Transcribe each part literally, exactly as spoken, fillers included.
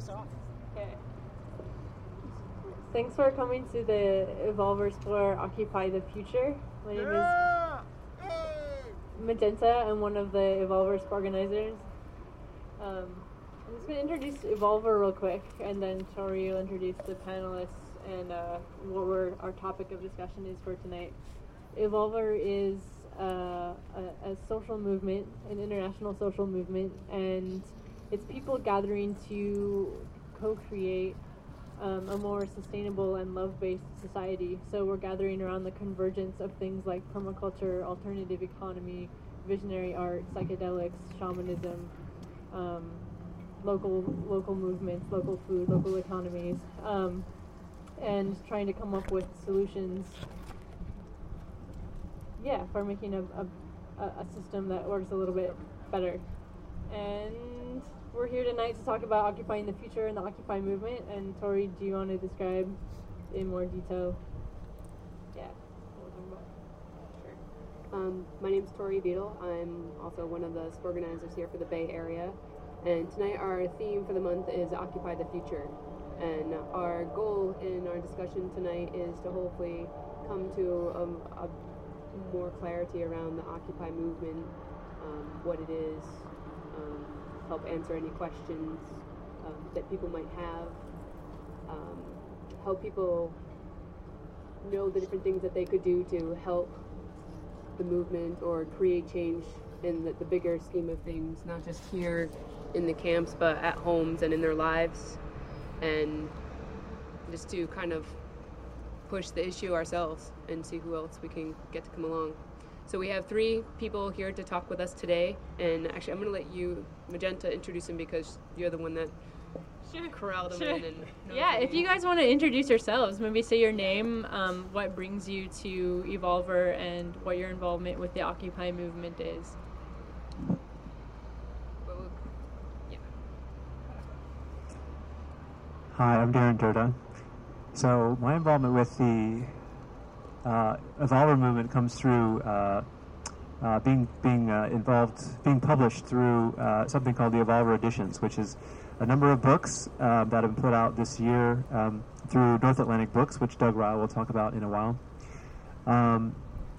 us off. Okay. Thanks for coming to the Evolve Explore Occupy the Future. My name Yeah! is Magenta. I'm one of the Evolvers organizers. Um, I'm just going to introduce Evolver real quick, and then Tori will introduce the panelists and uh, what we're, our topic of discussion is for tonight. Evolver is uh, a, a social movement, an international social movement, and it's people gathering to co-create um, a more sustainable and love-based society. So we're gathering around the convergence of things like permaculture, alternative economy, visionary art, psychedelics, shamanism, um, local local movements, local food, local economies, um, and trying to come up with solutions. Yeah, for making a, a a system that works a little bit better. And we're here tonight to talk about occupying the future and the Occupy movement. And Tori, do you want to describe in more detail? Yeah. What we're talking about? Sure. Um, my name is Tori Beadle. I'm also one of the organizers here for the Bay Area. And tonight our theme for the month is Occupy the Future. And our goal in our discussion tonight is to hopefully come to a, a more clarity around the Occupy movement, um, what it is, um, help answer any questions um, that people might have, um, help people know the different things that they could do to help the movement or create change in the, the bigger scheme of things, not just here in the camps, but at homes and in their lives, and just to kind of push the issue ourselves and see who else we can get to come along. So we have three people here to talk with us today, and actually I'm going to let you, Magenta, introduce them because you're the one that Sure. corralled them Sure. in. And Yeah, if you guys want to introduce yourselves, maybe say your name, um, what brings you to Evolver, and what your involvement with the Occupy movement is. Well, yeah. Hi, I'm Darren Durda. So my involvement with the uh, Evolver movement comes through uh, uh, being being uh, involved, being published through uh, something called the Evolver Editions, which is a number of books uh, that have been put out this year um, through North Atlantic Books, which Doug Ryle will talk about in a while. Um,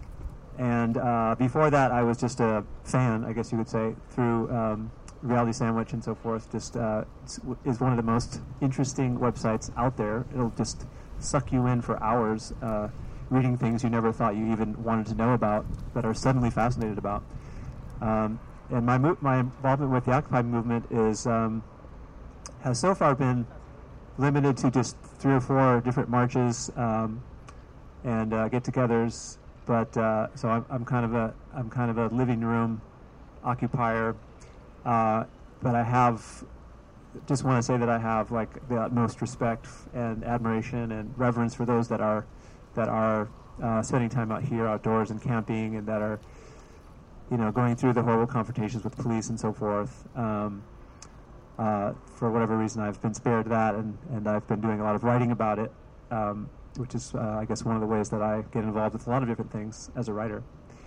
and uh, before that, I was just a fan, I guess you could say, through um, Reality Sandwich and so forth. Just uh, is one of the most interesting websites out there. It'll just suck you in for hours, uh, reading things you never thought you even wanted to know about, but are suddenly fascinated about. Um, and my mo- my involvement with the Occupy movement is um, has so far been limited to just three or four different marches um, and uh, get-togethers. But uh, so I'm, I'm kind of a I'm kind of a living room occupier. Uh, but I have, just want to say that I have like the utmost respect and admiration and reverence for those that are, that are uh, spending time out here outdoors and camping, and that are, you know, going through the horrible confrontations with police and so forth. Um, uh, for whatever reason, I've been spared that, and, and I've been doing a lot of writing about it, um, which is, uh, I guess, one of the ways that I get involved with a lot of different things as a writer.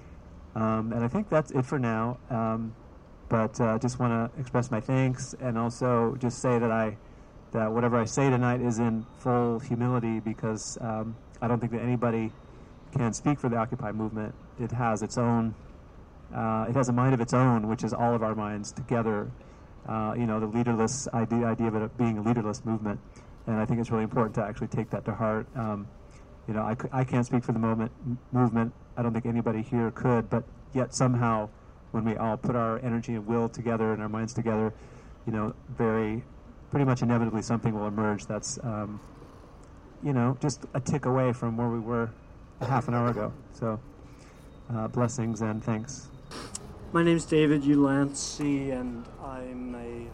Um, and I think that's it for now. Um, But uh, just want to express my thanks, and also just say that I, that whatever I say tonight is in full humility, because um, I don't think that anybody can speak for the Occupy movement. It has its own, uh, it has a mind of its own, which is all of our minds together. Uh, you know, the leaderless idea, idea of it being a leaderless movement, and I think it's really important to actually take that to heart. Um, you know, I, c- I can't speak for the moment m- movement. I don't think anybody here could, but yet somehow, when we all put our energy and will together and our minds together, you know, very, pretty much inevitably something will emerge that's, um, you know, just a tick away from where we were a half an hour ago. So, uh, blessings and thanks. My name's David Ulansey, and I'm a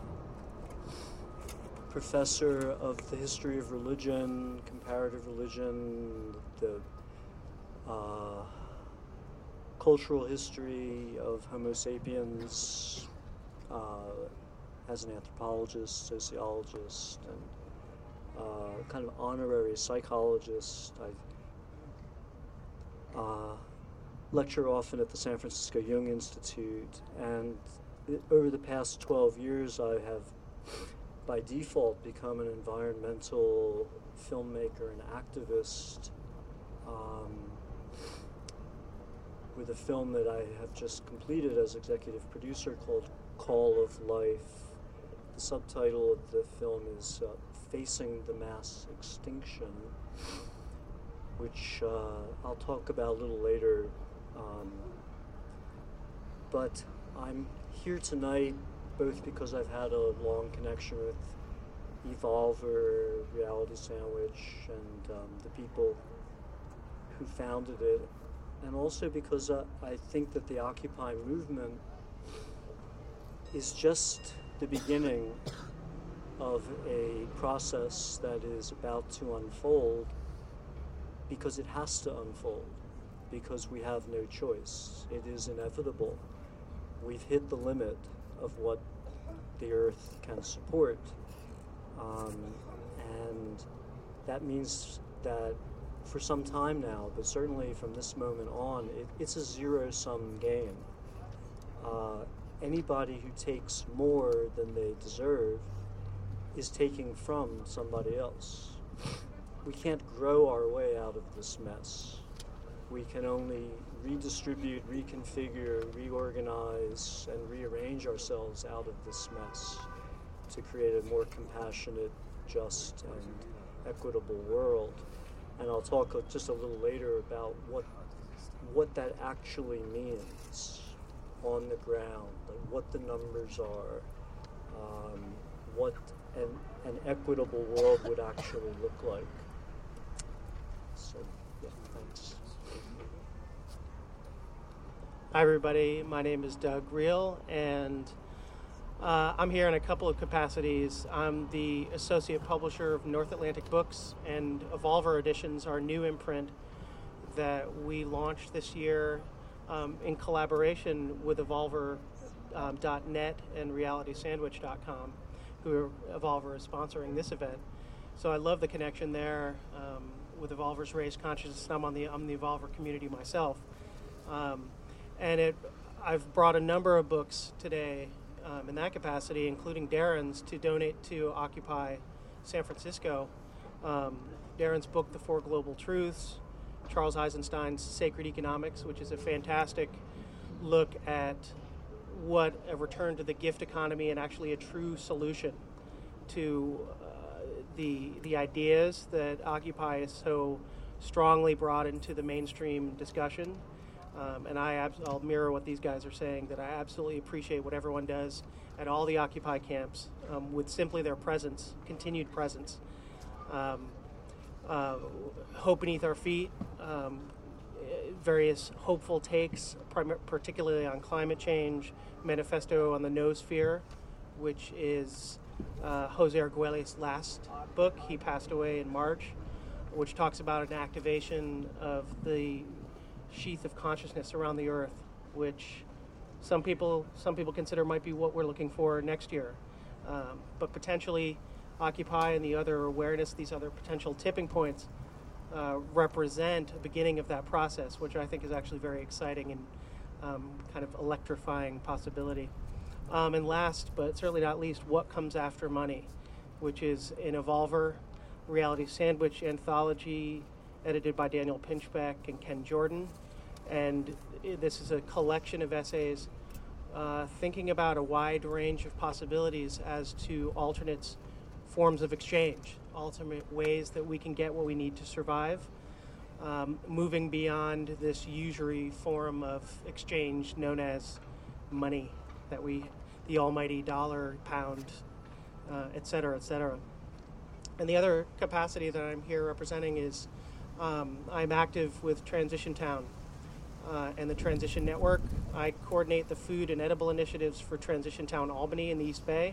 professor of the history of religion, comparative religion, the uh, cultural history of Homo sapiens, uh, as an anthropologist, sociologist, and uh, kind of honorary psychologist. I uh, lecture often at the San Francisco Jung Institute, and it, over the past twelve years I have by default, become an environmental filmmaker and activist um, with a film that I have just completed as executive producer called Call of Life. The subtitle of the film is uh, Facing the Mass Extinction, which uh, I'll talk about a little later. Um, but I'm here tonight both because I've had a long connection with Evolver, Reality Sandwich, and um, the people who founded it, and also because uh, I think that the Occupy movement is just the beginning of a process that is about to unfold, because it has to unfold, because we have no choice. It is inevitable. We've hit the limit of what the Earth can support. Um, and that means that for some time now, but certainly from this moment on, it, it's a zero-sum game. Uh, anybody who takes more than they deserve is taking from somebody else. We can't grow our way out of this mess. We can only redistribute, reconfigure, reorganize, and rearrange ourselves out of this mess to create a more compassionate, just, and equitable world. And I'll talk just a little later about what what that actually means on the ground, like what the numbers are, um, what an, an equitable world would actually look like. So, yeah, thanks. Hi everybody, my name is Doug Reel, and uh, I'm here in a couple of capacities. I'm the associate publisher of North Atlantic Books, and Evolver Editions, our new imprint that we launched this year um, in collaboration with Evolver dot net and Reality Sandwich dot com, who are, Evolver is sponsoring this event. So I love the connection there um, with Evolver's Raised Consciousness. I'm on the I'm the Evolver community myself. Um, And it, I've brought a number of books today um, in that capacity, including Darren's, to donate to Occupy San Francisco. Um, Darren's book, The Four Global Truths, Charles Eisenstein's Sacred Economics, which is a fantastic look at what a return to the gift economy and actually a true solution to uh, the the ideas that Occupy is so strongly brought into the mainstream discussion. Um, and I abs- I'll mirror what these guys are saying, that I absolutely appreciate what everyone does at all the Occupy camps um, with simply their presence, continued presence. Um, uh, Hope Beneath Our Feet, um, various hopeful takes, prim- particularly on climate change, Manifesto on the Noosphere, which is uh, Jose Arguelles' last book. He passed away in March, which talks about an activation of the sheath of consciousness around the Earth, which some people some people consider might be what we're looking for next year. Um, but potentially Occupy and the other awareness, these other potential tipping points, uh, represent a beginning of that process, which I think is actually very exciting and um, kind of electrifying possibility. Um, and last, but certainly not least, What Comes After Money, which is an Evolver Reality Sandwich anthology edited by Daniel Pinchbeck and Ken Jordan. And this is a collection of essays uh, thinking about a wide range of possibilities as to alternate forms of exchange, alternate ways that we can get what we need to survive, um, moving beyond this usury form of exchange known as money, that we, the almighty dollar, pound, uh, et cetera, et cetera. And the other capacity that I'm here representing is um, I'm active with Transition Town uh, and the Transition Network. I coordinate the food and edible initiatives for Transition Town Albany in the East Bay.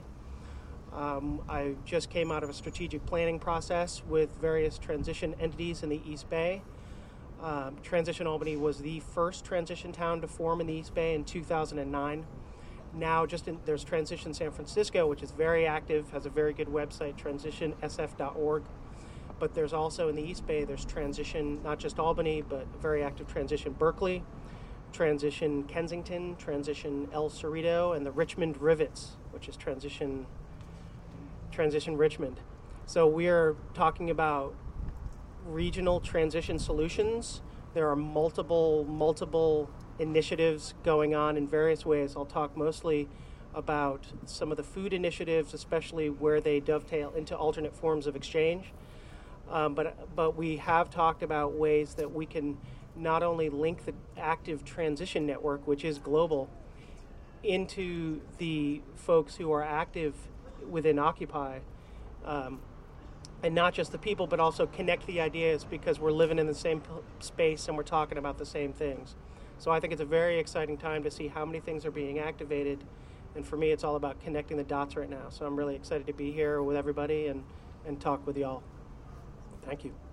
Um, I just came out of a strategic planning process with various transition entities in the East Bay. Um, Transition Albany was the first transition town to form in the East Bay in two thousand nine. Now, just in, there's Transition San Francisco, which is very active, has a very good website, transition s f dot org. But there's also in the East Bay, there's Transition, not just Albany, but very active Transition Berkeley, Transition Kensington, Transition El Cerrito, and the Richmond Rivets, which is Transition Transition Richmond. So we are talking about regional transition solutions. There are multiple, multiple initiatives going on in various ways. I'll talk mostly about some of the food initiatives, especially where they dovetail into alternate forms of exchange. Um, but but we have talked about ways that we can not only link the active transition network, which is global, into the folks who are active within Occupy, um, and not just the people, but also connect the ideas, because we're living in the same p- space and we're talking about the same things. So I think it's a very exciting time to see how many things are being activated. And for me, it's all about connecting the dots right now. So I'm really excited to be here with everybody and, and talk with y'all. Thank you.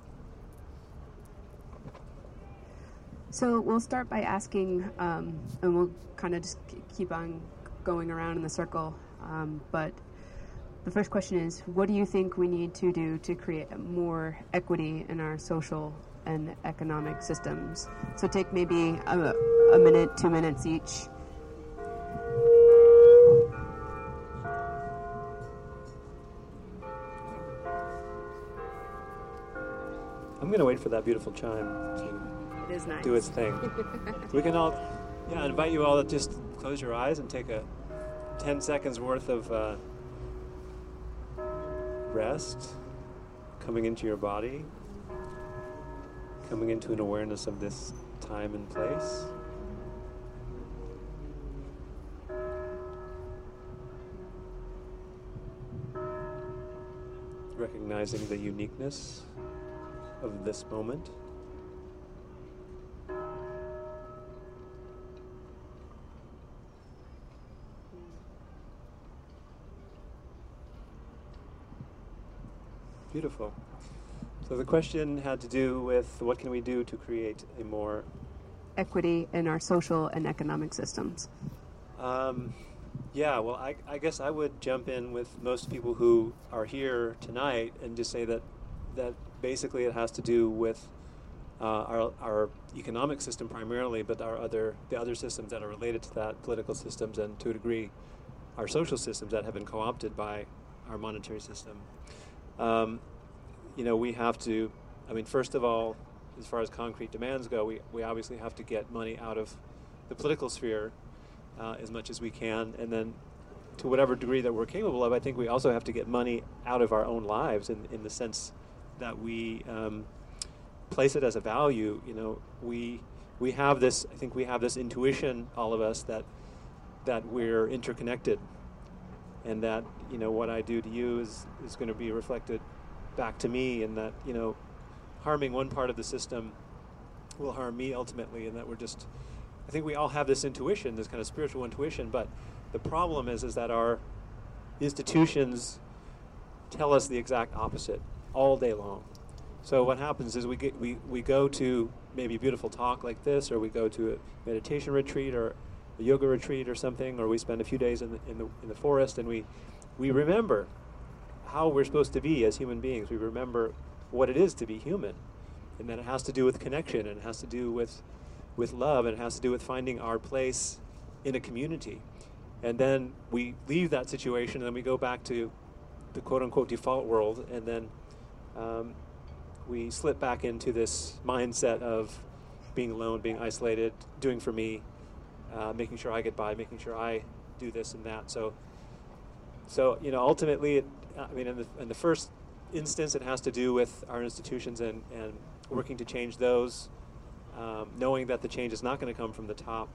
So we'll start by asking, um, and we'll kind of just keep on going around in the circle. Um, but the first question is, what do you think we need to do to create more equity in our social and economic systems? So take maybe a, a minute, two minutes each. I'm going to wait for that beautiful chime to It is nice. do its thing. We can all, yeah, I invite you all to just close your eyes and take a ten seconds worth of uh, rest, coming into your body, coming into an awareness of this time and place. Recognizing the uniqueness of this moment. Beautiful. So the question had to do with what can we do to create a more Equity in our social and economic systems. Um, yeah, well, I, I guess I would jump in with most people who are here tonight and just say that that basically it has to do with uh, our our economic system primarily, but our other the other systems that are related to that, political systems, and to a degree, our social systems that have been co-opted by our monetary system. Um, you know, we have to. I mean, first of all, as far as concrete demands go, we we obviously have to get money out of the political sphere uh, as much as we can, and then to whatever degree that we're capable of, I think we also have to get money out of our own lives in in the sense that we um, place it as a value. You know, we we have this. I think we have this intuition, all of us, that that we're interconnected, and that you know what I do to you is is going to be reflected back to me, and that you know harming one part of the system will harm me ultimately, and that we're just. I think we all have this intuition, this kind of spiritual intuition, but the problem is is that our institutions tell us the exact opposite all day long. So what happens is we get we, we go to maybe a beautiful talk like this, or we go to a meditation retreat or a yoga retreat or something, or we spend a few days in the in the in the forest, and we we remember how we're supposed to be as human beings. We remember what it is to be human, and that it has to do with connection, and it has to do with with love, and it has to do with finding our place in a community. And then we leave that situation, and then we go back to the quote-unquote default world, and then um, we slip back into this mindset of being alone, being isolated, doing for me, uh, making sure I get by, making sure I do this and that. So, so you know, ultimately, it, I mean, in the, in the first instance, it has to do with our institutions and, and working to change those, um, knowing that the change is not going to come from the top.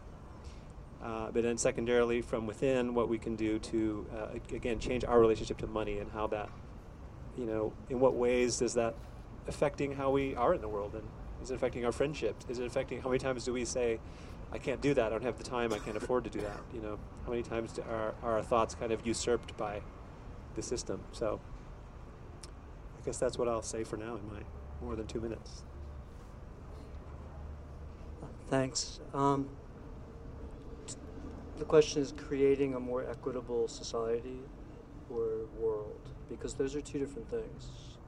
Uh, but then secondarily, from within, what we can do to, uh, again, change our relationship to money, and how that, you know, in what ways is that affecting how we are in the world, and is it affecting our friendships? Is it affecting, how many times do we say, I can't do that, I don't have the time, I can't afford to do that, you know? How many times do are, are our thoughts kind of usurped by the system? So I guess that's what I'll say for now in my more than two minutes. Thanks. Um, the question is creating a more equitable society or world, because those are two different things.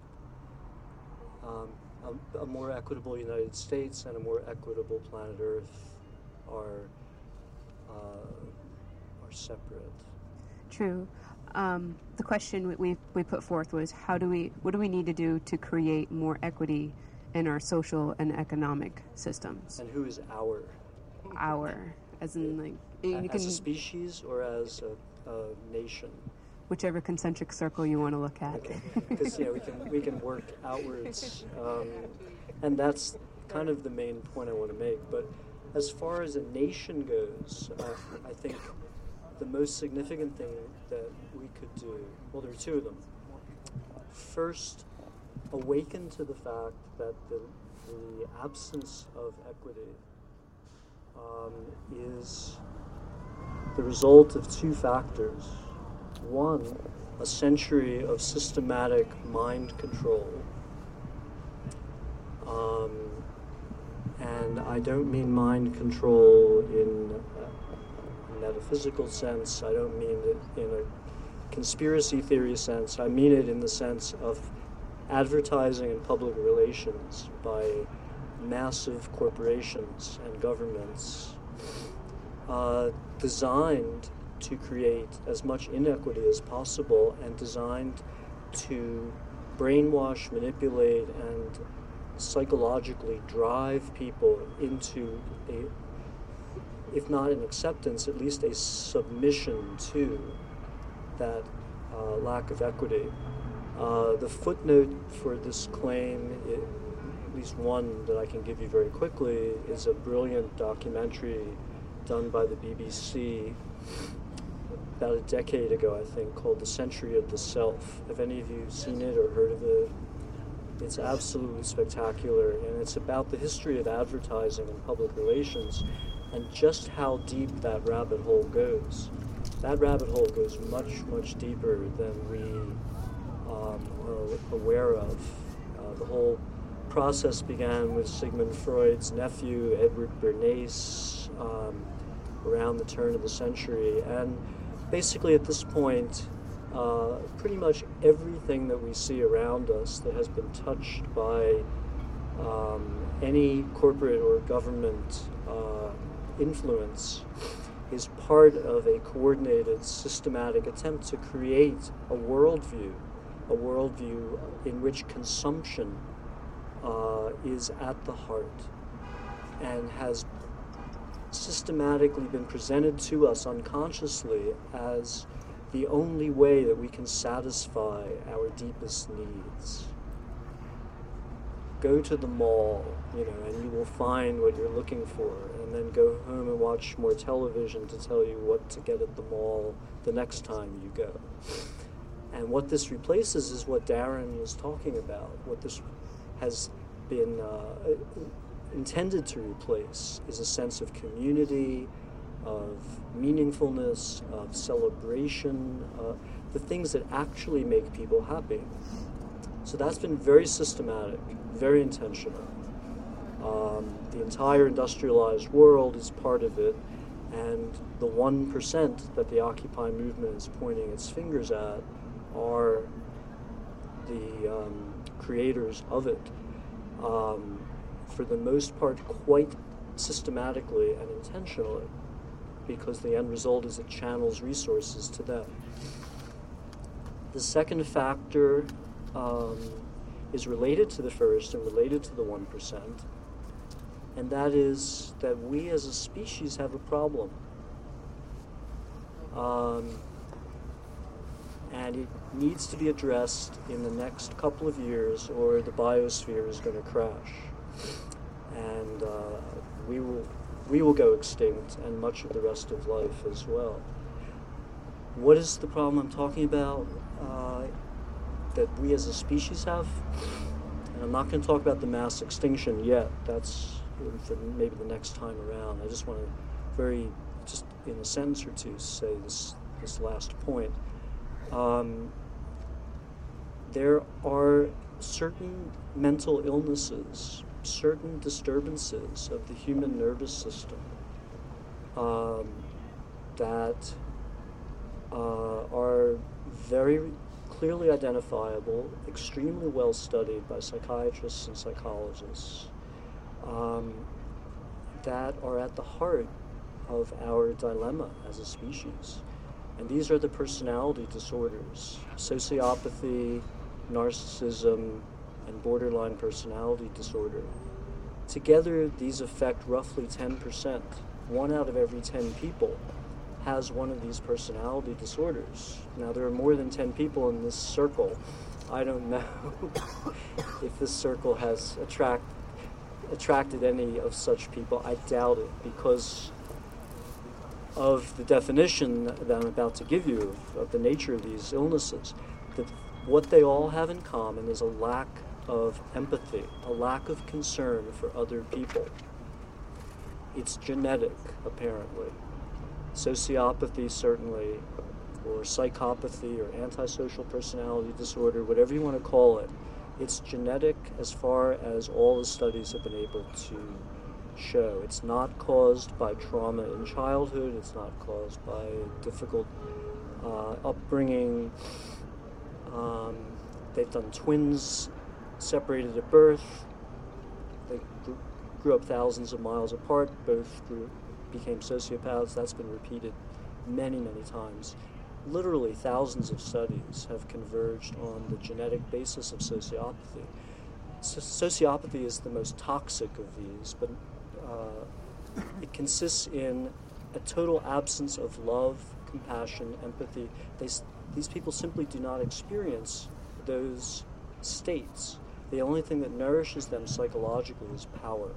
Um, a, a more equitable United States and a more equitable planet Earth are uh, are separate. True. um, the question we, we we put forth was, how do we, what do we need to do to create more equity in our social and economic systems? And who is our? Our, as in like, A- you as can, a species or as a, a nation? whichever concentric circle you want to look at. Okay, because yeah, we can we can work outwards, um, and that's kind of the main point I want to make. But as far as a nation goes, uh, I think the most significant thing that we could do, well, there are two of them. First, awaken to the fact that the, the absence of equity um, is the result of two factors. One, a century of systematic mind control. Um, and I don't mean mind control in a metaphysical sense. I don't mean it in a conspiracy theory sense. I mean it in the sense of advertising and public relations by massive corporations and governments uh, designed to create as much inequity as possible and designed to brainwash, manipulate, and psychologically drive people into a, if not an acceptance, at least a submission to that uh, lack of equity. Uh, the footnote for this claim, it, at least one that I can give you very quickly, is a brilliant documentary done by the B B C about a decade ago, I think, called The Century of the Self. Have any of you seen it or heard of it? It's absolutely spectacular, and it's about the history of advertising and public relations and just how deep that rabbit hole goes. That rabbit hole goes much, much deeper than we um, are aware of. Uh, the whole process began with Sigmund Freud's nephew, Edward Bernays, um, around the turn of the century. And basically at this point, uh, pretty much everything that we see around us that has been touched by um, any corporate or government uh, influence is part of a coordinated, systematic attempt to create a worldview, a worldview in which consumption uh, is at the heart and has systematically been presented to us unconsciously as the only way that we can satisfy our deepest needs. Go to the mall, you know, and you will find what you're looking for, and then go home and watch more television to tell you what to get at the mall the next time you go. And what this replaces is what Darren was talking about. What this has been uh, intended to replace is a sense of community, of meaningfulness, of celebration, uh, the things that actually make people happy. So that's been very systematic, very intentional. Um, the entire industrialized world is part of it, and the one percent that the Occupy movement is pointing its fingers at are the um, creators of it. Um, for the most part, quite systematically and intentionally, because the end result is it channels resources to them. The second factor um, is related to the first and related to the one percent, and that is that we as a species have a problem. Um, and it needs to be addressed in the next couple of years, or the biosphere is going to crash. And uh, we will we will go extinct, and much of the rest of life as well. What is the problem I'm talking about uh, that we as a species have? And I'm not going to talk about the mass extinction yet. That's for maybe the next time around. I just want to very, just in a sentence or two, say this, this last point. Um, there are certain mental illnesses, certain disturbances of the human nervous system um, that uh, are very clearly identifiable, extremely well studied by psychiatrists and psychologists, um, that are at the heart of our dilemma as a species. And these are the personality disorders: sociopathy, narcissism, and borderline personality disorder. Together, these affect roughly ten percent. One out of every ten people has one of these personality disorders. Now, there are more than ten people in this circle. I don't know if this circle has attract, attracted any of such people. I doubt it, because of the definition that I'm about to give you of, of the nature of these illnesses. That what they all have in common is a lack of empathy, a lack of concern for other people. It's genetic, apparently. Sociopathy, certainly, or psychopathy, or antisocial personality disorder, whatever you want to call it. It's genetic as far as all the studies have been able to show. It's not caused by trauma in childhood. It's not caused by difficult uh, upbringing. Um, they've done twins separated at birth. They grew, grew up thousands of miles apart. Both grew, became sociopaths. That's been repeated many, many times. Literally thousands of studies have converged on the genetic basis of sociopathy. So sociopathy is the most toxic of these, but uh, it consists in a total absence of love, compassion, empathy. They, these people simply do not experience those states. The only thing that nourishes them psychologically is power.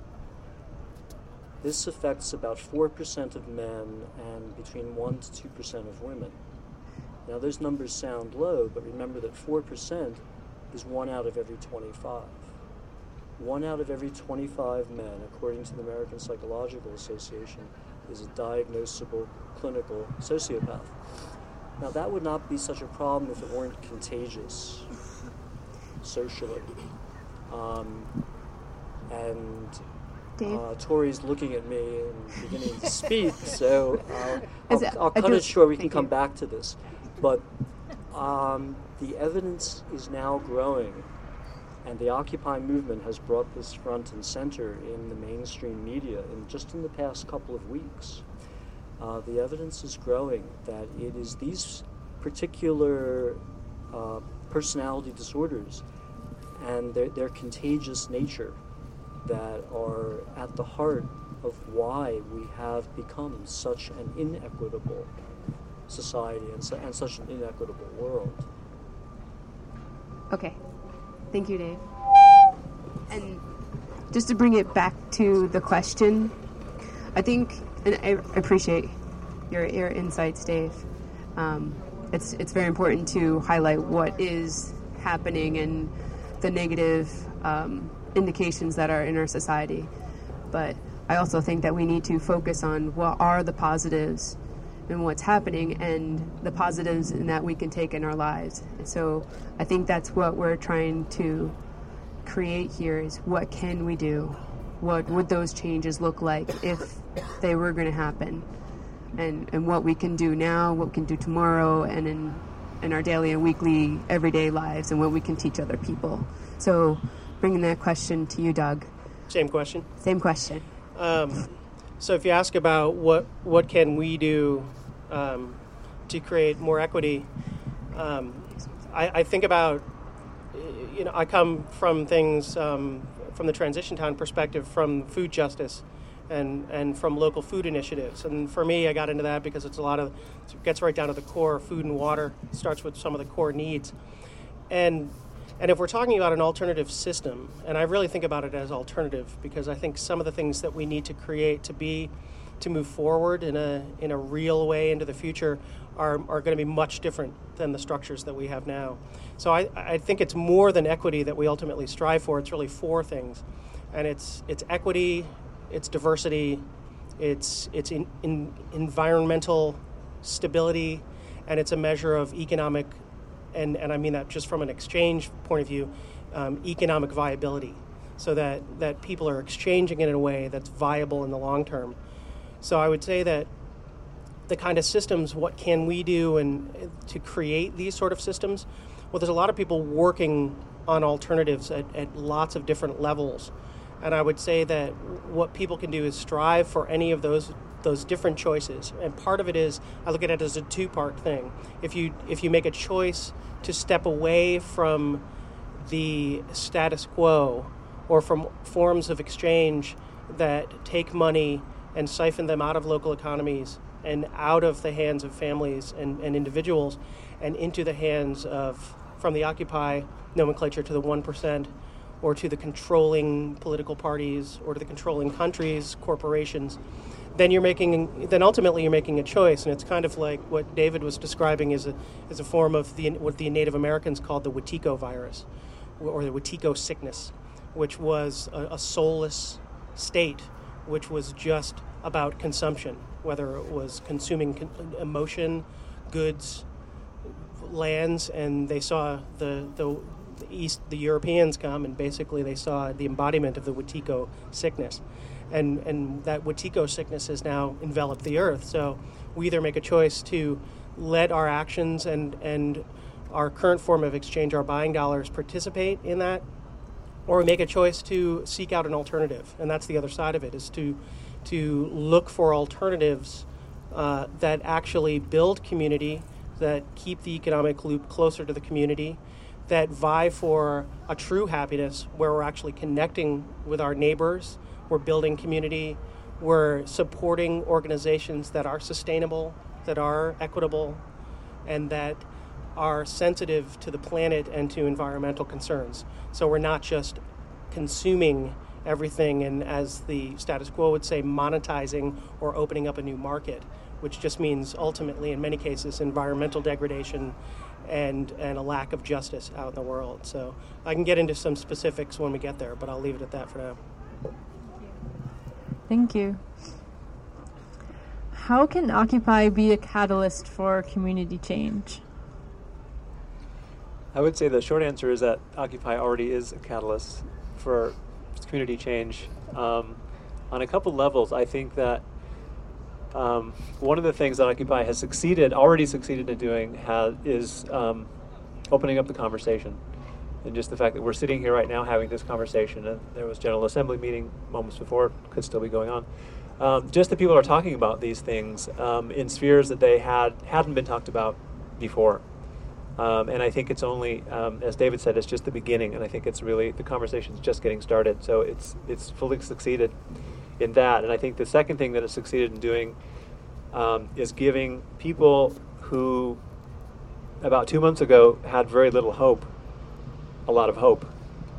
This affects about four percent of men and between one to two percent of women. Now, those numbers sound low, but remember that four percent is one out of every twenty-five. One out of every twenty-five men, according to the American Psychological Association, is a diagnosable clinical sociopath. Now, that would not be such a problem if it weren't contagious socially. Um, and uh, Tori's looking at me and beginning to speak, so I'll, I'll, it, I'll cut it short. We can come you. back to this. But um, the evidence is now growing, and the Occupy movement has brought this front and center in the mainstream media in just in the past couple of weeks. Uh, the evidence is growing that it is these particular uh, personality disorders and their, their contagious nature that are at the heart of why we have become such an inequitable society and, su- and such an inequitable world. Okay. Thank you, Dave. And just to bring it back to the question, I think, and I appreciate your, your insights, Dave. Um, it's it's very important to highlight what is happening and the negative um, indications that are in our society. But I also think that we need to focus on what are the positives and what's happening and the positives in that we can take in our lives. And so I think that's what we're trying to create here is what can we do? What would those changes look like if they were going to happen? And and what we can do now, what we can do tomorrow, and in, in our daily and weekly everyday lives, and what we can teach other people. So bringing that question to you, Doug. Same question. Same question. Um, so if you ask about what what can we do um, to create more equity, um, I, I think about, you know, I come from things um, from the transition town perspective, from food justice and and from local food initiatives. And for me, I got into that because it's a lot of, it gets right down to the core. Food and water starts with some of the core needs. And And if we're talking about an alternative system, and I really think about it as alternative because I think some of the things that we need to create to be, to move forward in a in a real way into the future are are going to be much different than the structures that we have now. So I, I think it's more than equity that we ultimately strive for. It's really four things. And it's it's equity, it's diversity, it's it's in, in environmental stability, and it's a measure of economic, and, and I mean that just from an exchange point of view, um, economic viability, so that, that people are exchanging it in a way that's viable in the long term. So I would say that the kind of systems, what can we do and to create these sort of systems? Well, there's a lot of people working on alternatives at, at lots of different levels. And I would say that what people can do is strive for any of those those different choices. And part of it is, I look at it as a two-part thing. If you if you make a choice to step away from the status quo or from forms of exchange that take money and siphon them out of local economies and out of the hands of families and, and individuals and into the hands of, from the Occupy nomenclature to the one percent, or to the controlling political parties, or to the controlling countries, corporations, then you're making, then ultimately you're making a choice. And it's kind of like what David was describing is a, is a form of the, what the Native Americans called the Wetiko virus, or the Wetiko sickness, which was a, a soulless state, which was just about consumption, whether it was consuming con- emotion, goods, lands, and they saw the, the the East, the Europeans come, and basically they saw the embodiment of the Wetiko sickness. And and that Wetiko sickness has now enveloped the earth. So we either make a choice to let our actions and, and our current form of exchange, our buying dollars, participate in that, or we make a choice to seek out an alternative. And that's the other side of it, is to to look for alternatives uh, that actually build community, that keep the economic loop closer to the community, that vie for a true happiness where we're actually connecting with our neighbors, we're building community, we're supporting organizations that are sustainable, that are equitable, and that are sensitive to the planet and to environmental concerns. So we're not just consuming everything and, as the status quo would say, monetizing or opening up a new market, which just means ultimately, in many cases, environmental degradation and and a lack of justice out in the world. So I can get into some specifics when we get there, but I'll leave it at that for now. Thank you. How can Occupy be a catalyst for community change? I would say the short answer is that Occupy already is a catalyst for community change. Um, on a couple levels, I think that um, one of the things that Occupy has succeeded, already succeeded in doing, has, is um, opening up the conversation. And just the fact that we're sitting here right now having this conversation, and there was General Assembly meeting moments before, could still be going on. Um, just that people are talking about these things um, in spheres that they had, hadn't been talked about before. Um, and I think it's only, um, as David said, it's just the beginning, and I think it's really, the conversation's just getting started. So it's it's fully succeeded in that. And I think the second thing that it's succeeded in doing um, is giving people who about two months ago had very little hope, a lot of hope.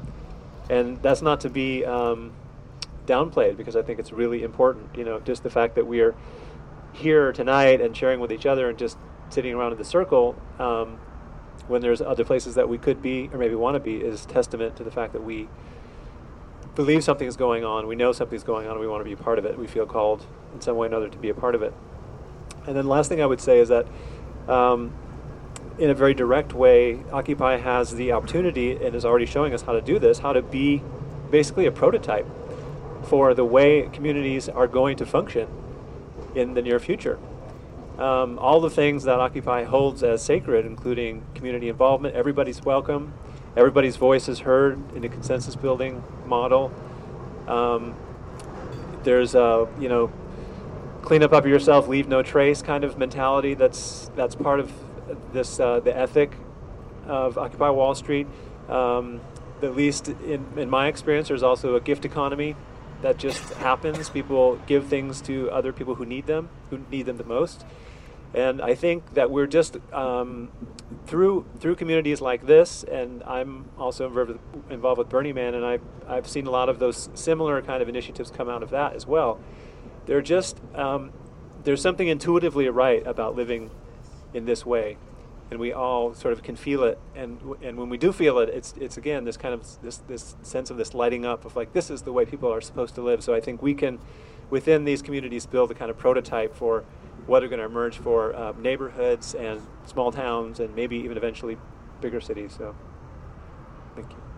And that's not to be um, downplayed, because I think it's really important. You know, just the fact that we're here tonight and sharing with each other and just sitting around in the circle, um, when there's other places that we could be or maybe want to be, is testament to the fact that we believe something's going on, we know something's going on, and we want to be a part of it. We feel called in some way or another to be a part of it. And then the last thing I would say is that um, in a very direct way, Occupy has the opportunity, and is already showing us how to do this, how to be basically a prototype for the way communities are going to function in the near future. Um, all the things that Occupy holds as sacred, including community involvement, everybody's welcome, everybody's voice is heard in a consensus building model. Um, there's a, you know, clean up after yourself, leave no trace kind of mentality that's that's part of this, uh, the ethic of Occupy Wall Street. Um, at least in, in my experience, there's also a gift economy that just happens. People give things to other people who need them, who need them the most. And I think that we're just, um, through through communities like this, and I'm also involved with, involved with Burning Man, and I've, I've seen a lot of those similar kind of initiatives come out of that as well. They're just, um, there's something intuitively right about living in this way, and we all sort of can feel it. And and when we do feel it, it's it's again this kind of this this sense of this lighting up of like, this is the way people are supposed to live. So I think we can, within these communities, build a kind of prototype for what are going to emerge for uh, neighborhoods and small towns, and maybe even eventually bigger cities. So, thank you.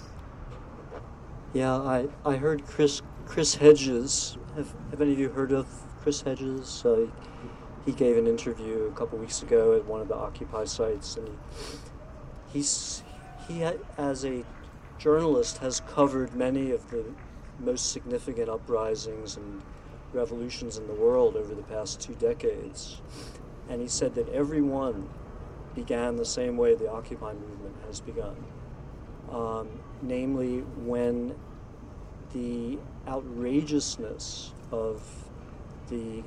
Yeah, I, I heard Chris Chris Hedges. Have, have any of you heard of Chris Hedges? Uh, he gave an interview a couple weeks ago at one of the Occupy sites, and he, he's he ha- as a journalist has covered many of the most significant uprisings and revolutions in the world over the past two decades. And he said that every one began the same way the Occupy movement has begun. Um, namely, when the outrageousness of the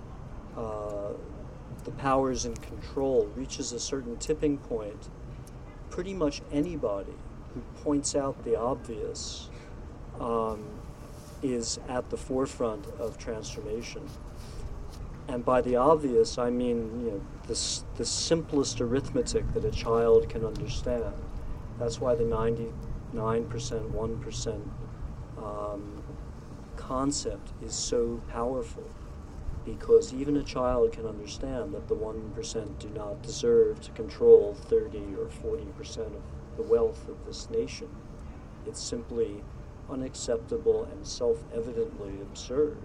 uh, the powers in control reaches a certain tipping point, pretty much anybody who points out the obvious um, is at the forefront of transformation. And by the obvious, I mean, you know, the, s- the simplest arithmetic that a child can understand. That's why the ninety-nine percent, one percent um, concept is so powerful, because even a child can understand that the one percent do not deserve to control thirty or forty percent of the wealth of this nation. It's simply unacceptable and self-evidently absurd.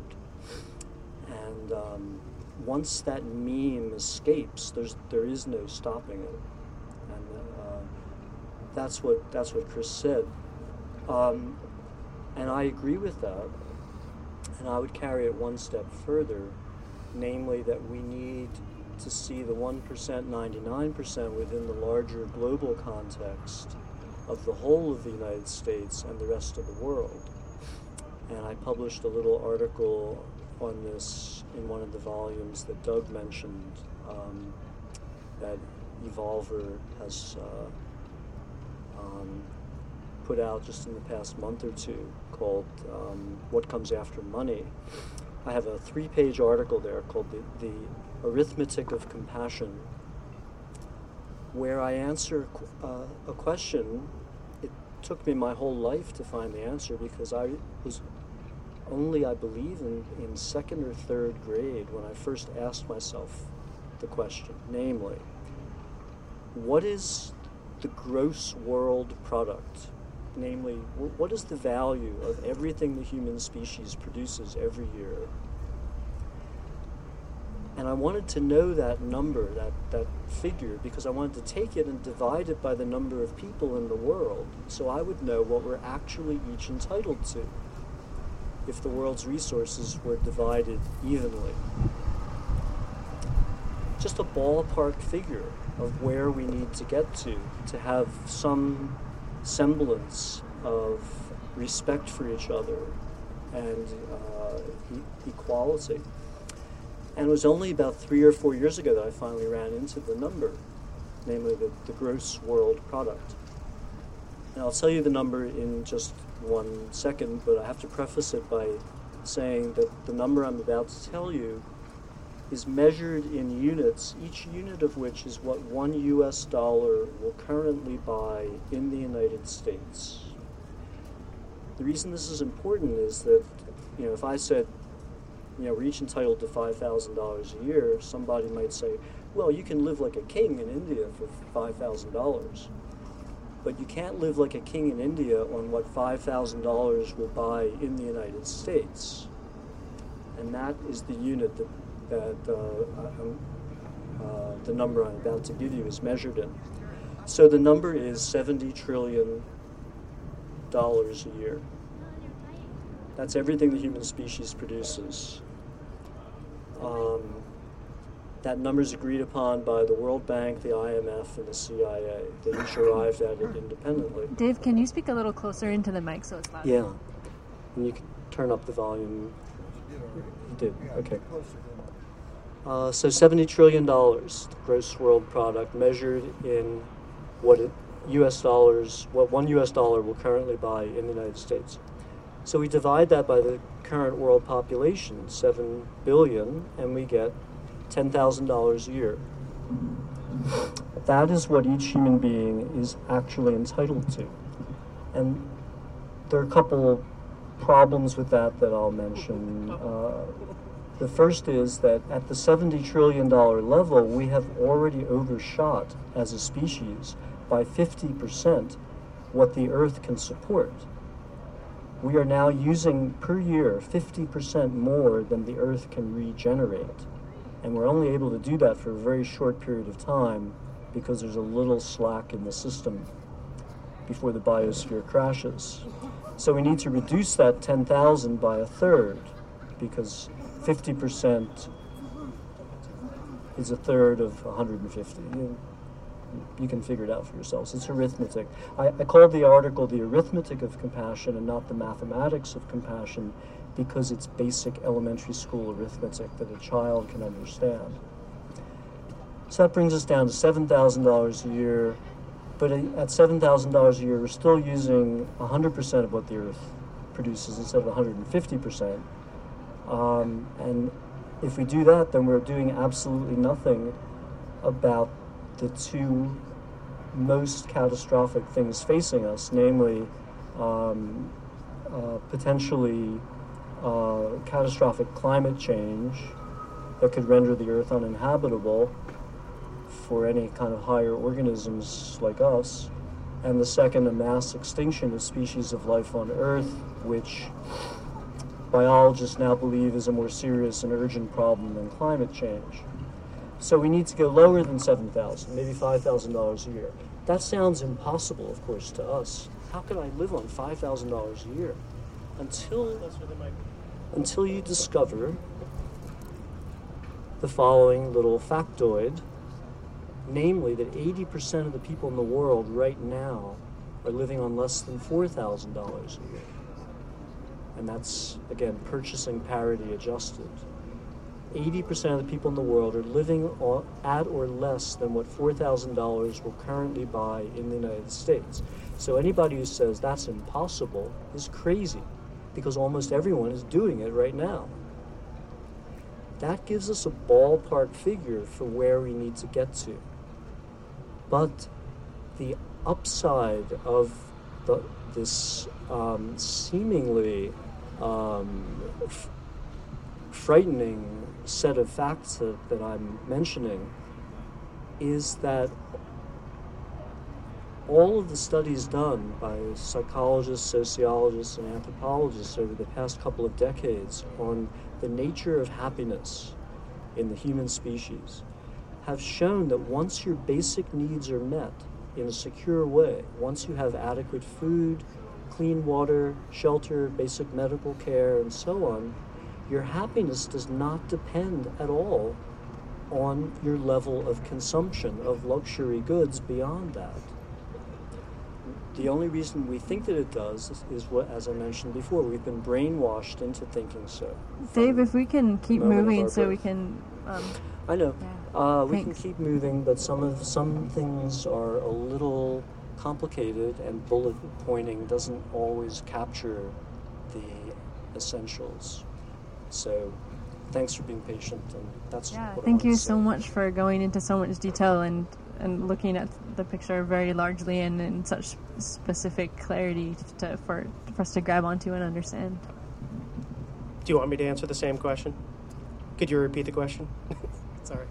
And um, once that meme escapes, there's there is no stopping it. And uh, that's what that's what Chris said. Um, and I agree with that. And I would carry it one step further, namely that we need to see the one percent, ninety-nine percent within the larger global context of the whole of the United States and the rest of the world. And I published a little article on this in one of the volumes that Doug mentioned, um, that Evolver has uh, um, put out just in the past month or two, called um, What Comes After Money. I have a three-page article there called the, the Arithmetic of Compassion, where I answer uh, a question. It took me my whole life to find the answer, because I was only, I believe, in, in second or third grade when I first asked myself the question, namely, what is the gross world product? Namely, wh- what is the value of everything the human species produces every year? And I wanted to know that number, that, that figure, because I wanted to take it and divide it by the number of people in the world, so I would know what we're actually each entitled to if the world's resources were divided evenly. Just a ballpark figure of where we need to get to to have some semblance of respect for each other and uh, e- equality. And it was only about three or four years ago that I finally ran into the number, namely the, the gross world product. And I'll tell you the number in just one second, but I have to preface it by saying that the number I'm about to tell you is measured in units, each unit of which is what one U S dollar will currently buy in the United States. The reason this is important is that, you know, if I said, you know, we're each entitled to five thousand dollars a year, somebody might say, well, you can live like a king in India for five thousand dollars. But you can't live like a king in India on what five thousand dollars will buy in the United States. And that is the unit that, that uh, um, uh, the number I'm about to give you is measured in. So the number is seventy trillion dollars a year. That's everything the human species produces. Um, that number is agreed upon by the World Bank, the I M F, and the C I A. They each arrived at it independently. Dave, can you speak a little closer into the mic so it's loud? Yeah. And you can turn up the volume. You did, okay. Uh, so seventy trillion dollars, the gross world product, measured in what it, U S dollars, what one U S dollar will currently buy in the United States. So we divide that by the current world population, seven billion, and we get ten thousand dollars a year. That is what each human being is actually entitled to. And there are a couple problems with that that I'll mention. Uh, the first is that at the seventy trillion dollars level, we have already overshot as a species by fifty percent what the Earth can support. We are now using per year fifty percent more than the Earth can regenerate. And we're only able to do that for a very short period of time because there's a little slack in the system before the biosphere crashes. So we need to reduce that ten thousand by a third, because fifty percent is a third of one hundred fifty. You, you can figure it out for yourselves. It's arithmetic. I, I called the article The Arithmetic of Compassion and not the Mathematics of Compassion because it's basic elementary school arithmetic that a child can understand. So that brings us down to seven thousand dollars a year, but at seven thousand dollars a year, we're still using one hundred percent of what the Earth produces instead of one hundred fifty percent. Um, and if we do that, then we're doing absolutely nothing about the two most catastrophic things facing us, namely um, uh, potentially uh, catastrophic climate change that could render the Earth uninhabitable for any kind of higher organisms like us, and the second, a mass extinction of species of life on Earth, which biologists now believe is a more serious and urgent problem than climate change. So we need to go lower than seven thousand dollars, maybe five thousand dollars a year. That sounds impossible, of course, to us. How could I live on five thousand dollars a year? Until, until you discover the following little factoid, namely that eighty percent of the people in the world right now are living on less than four thousand dollars a year. And that's, again, purchasing parity adjusted. eighty percent of the people in the world are living on, at or less than what four thousand dollars will currently buy in the United States. So anybody who says that's impossible is crazy, because almost everyone is doing it right now. That gives us a ballpark figure for where we need to get to. But the upside of the, this um, seemingly um, f- frightening set of facts that, that I'm mentioning is that all of the studies done by psychologists, sociologists, and anthropologists over the past couple of decades on the nature of happiness in the human species have shown that once your basic needs are met in a secure way, once you have adequate food, clean water, shelter, basic medical care, and so on, your happiness does not depend at all on your level of consumption of luxury goods beyond that. The only reason we think that it does is, is what, as I mentioned before, we've been brainwashed into thinking so. Dave, if we can keep moving so we can... Um, I know. yeah. Uh, we Thanks. can keep moving, but some of some things are a little complicated, and bullet pointing doesn't always capture the essentials. So thanks for being patient, and that's yeah, what I thank wanted you to so say. much for going into so much detail and, and looking at the picture very largely and in such specific clarity to, for, for us to grab onto and understand. Do you want me to answer the same question? Could you repeat the question? Sorry.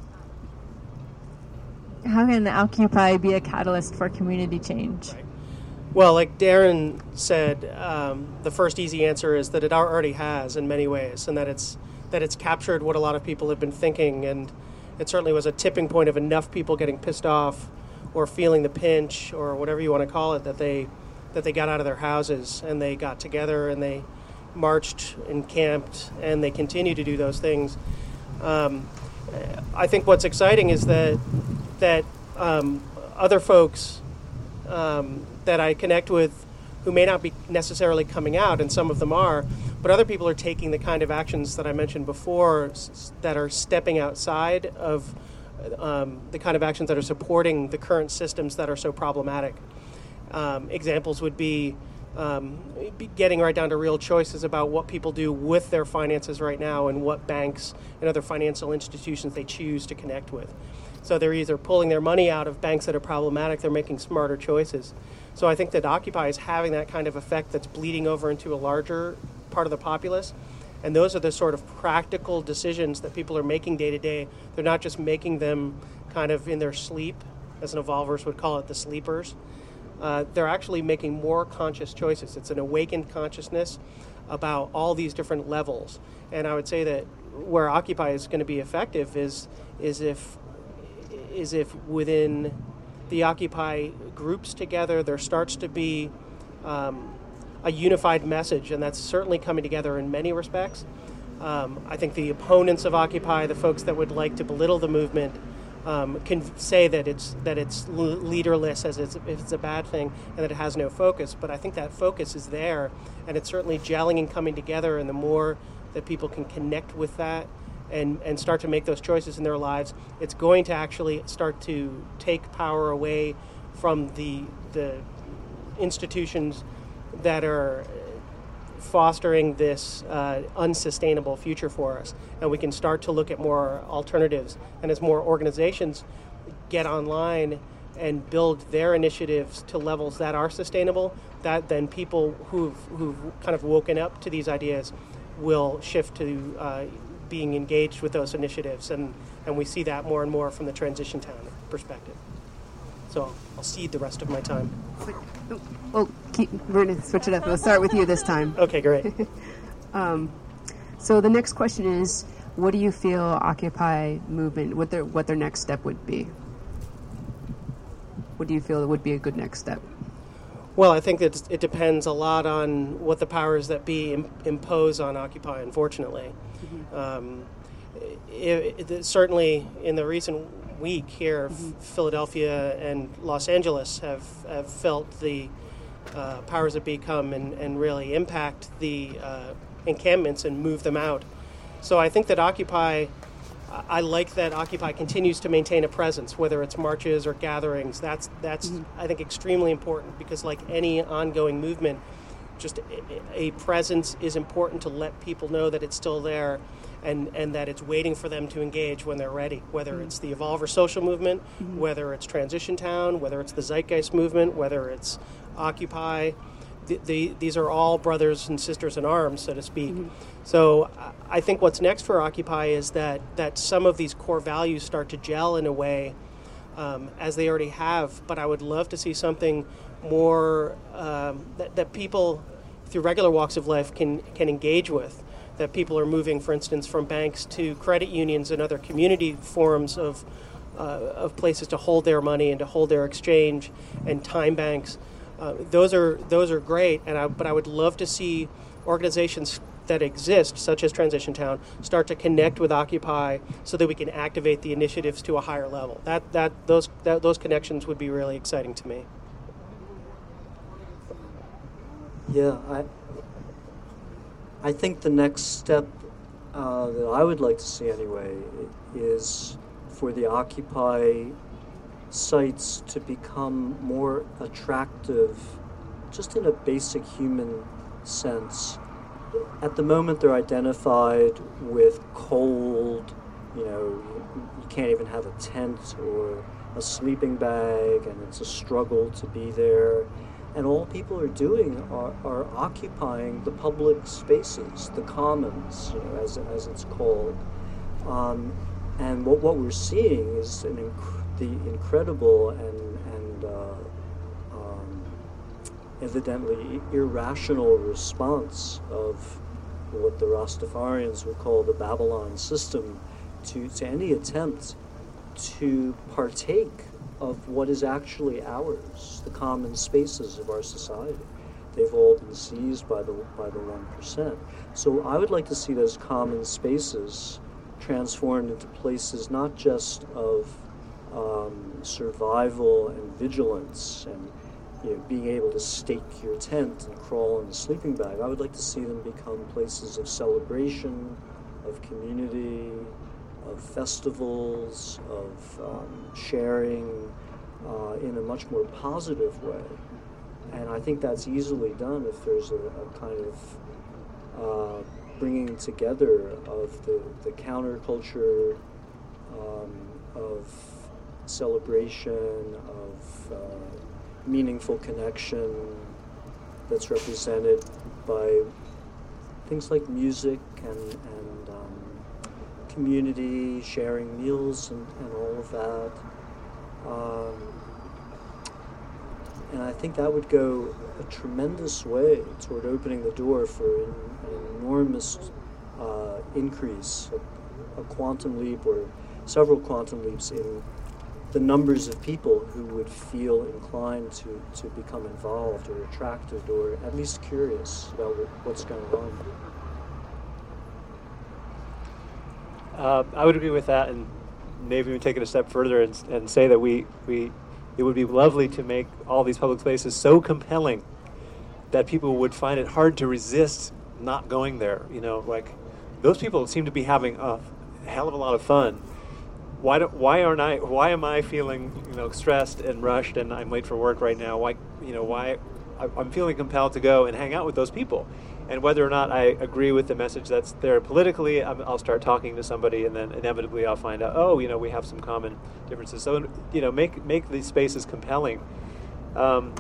How can Occupy be a catalyst for community change? Right. Well, like Darren said, um, the first easy answer is that it already has in many ways, and that it's that it's captured what a lot of people have been thinking, and it certainly was a tipping point of enough people getting pissed off or feeling the pinch or whatever you want to call it, that they that they got out of their houses and they got together and they marched and camped, and they continue to do those things. Um, I think what's exciting is that that um, other folks um, that I connect with who may not be necessarily coming out, and some of them are, but other people are taking the kind of actions that I mentioned before s- that are stepping outside of um, the kind of actions that are supporting the current systems that are so problematic. Um, examples would be um, be getting right down to real choices about what people do with their finances right now and what banks and other financial institutions they choose to connect with. So they're either pulling their money out of banks that are problematic, they're making smarter choices. So I think that Occupy is having that kind of effect that's bleeding over into a larger part of the populace. And those are the sort of practical decisions that people are making day to day. They're not just making them kind of in their sleep, as an evolvers would call it, the sleepers. Uh, they're actually making more conscious choices. It's an awakened consciousness about all these different levels. And I would say that where Occupy is going to be effective is is if is if within the Occupy groups together, there starts to be um, a unified message, and that's certainly coming together in many respects. Um, I think the opponents of Occupy, the folks that would like to belittle the movement, um, can say that it's that it's leaderless, as it's, if it's a bad thing, and that it has no focus. But I think that focus is there, and it's certainly gelling and coming together. And the more that people can connect with that and and start to make those choices in their lives, it's going to actually start to take power away from the the institutions that are fostering this uh, unsustainable future for us, and we can start to look at more alternatives. And as more organizations get online and build their initiatives to levels that are sustainable, that then people who've, who've kind of woken up to these ideas will shift to uh, being engaged with those initiatives, and, and we see that more and more from the Transition Town perspective. So I'll cede the rest of my time. Well, keep, we're going to switch it up. We'll start with you this time. Okay, great. um, so the next question is, what do you feel Occupy movement, what their what their next step would be? What do you feel would be a good next step? Well, I think that it depends a lot on what the powers that be im- impose on Occupy, unfortunately. Mm-hmm. Um, it, it, certainly in the recent week here, mm-hmm. Philadelphia and Los Angeles have, have felt the uh, powers that be come and, and really impact the uh, encampments and move them out. So I think that Occupy, I like that Occupy continues to maintain a presence, whether it's marches or gatherings. That's, that's mm-hmm. I think, extremely important, because like any ongoing movement, just a, a presence is important to let people know that it's still there, and, and that it's waiting for them to engage when they're ready, whether mm-hmm. it's the Evolver social movement, mm-hmm. whether it's Transition Town, whether it's the Zeitgeist movement, whether it's Occupy. The, the, these are all brothers and sisters in arms, so to speak. Mm-hmm. So I think what's next for Occupy is that, that some of these core values start to gel in a way um, as they already have, but I would love to see something more um, that, that people through regular walks of life can, can engage with, that people are moving, for instance, from banks to credit unions and other community forms of, uh, of places to hold their money and to hold their exchange, and time banks. Uh, those are those are great, and I, but I would love to see organizations that exist, such as Transition Town, start to connect with Occupy so that we can activate the initiatives to a higher level. That that those that, those connections would be really exciting to me. Yeah, I I think the next step uh, that I would like to see anyway is for the Occupy sites to become more attractive, just in a basic human sense. At the moment, they're identified with cold, you know, you can't even have a tent or a sleeping bag, and it's a struggle to be there. And all people are doing are, are occupying the public spaces, the commons, you know, as, as it's called. Um, and what, what we're seeing is an inc- the incredible and, and uh, um, evidently irrational response of what the Rastafarians would call the Babylon system to, to any attempt to partake of what is actually ours, the common spaces of our society. They've all been seized by the by the one percent. So I would like to see those common spaces transformed into places not just of um, survival and vigilance and, you know, being able to stake your tent and crawl in a sleeping bag. I would like to see them become places of celebration, of community, of festivals, of um, sharing uh, in a much more positive way. And I think that's easily done if there's a, a kind of uh, bringing together of the, the counterculture, um, of celebration, of uh, meaningful connection that's represented by things like music and, and um, community, sharing meals and, and all of that. Um, and I think that would go a tremendous way toward opening the door for an, an enormous uh, increase, a, a quantum leap or several quantum leaps in the numbers of people who would feel inclined to, to become involved or attracted or at least curious about what's going on. Uh, I would agree with that, and maybe even take it a step further and, and say that we, we it would be lovely to make all these public spaces so compelling that people would find it hard to resist not going there. You know, like those people seem to be having a hell of a lot of fun. Why don't why aren't I why am I feeling, you know, stressed and rushed and I'm late for work right now? Why you know why I, I'm feeling compelled to go and hang out with those people. And whether or not I agree with the message that's there politically, I'm, I'll start talking to somebody, and then inevitably I'll find out, oh, you know, we have some common differences. So, you know, make make these spaces compelling um,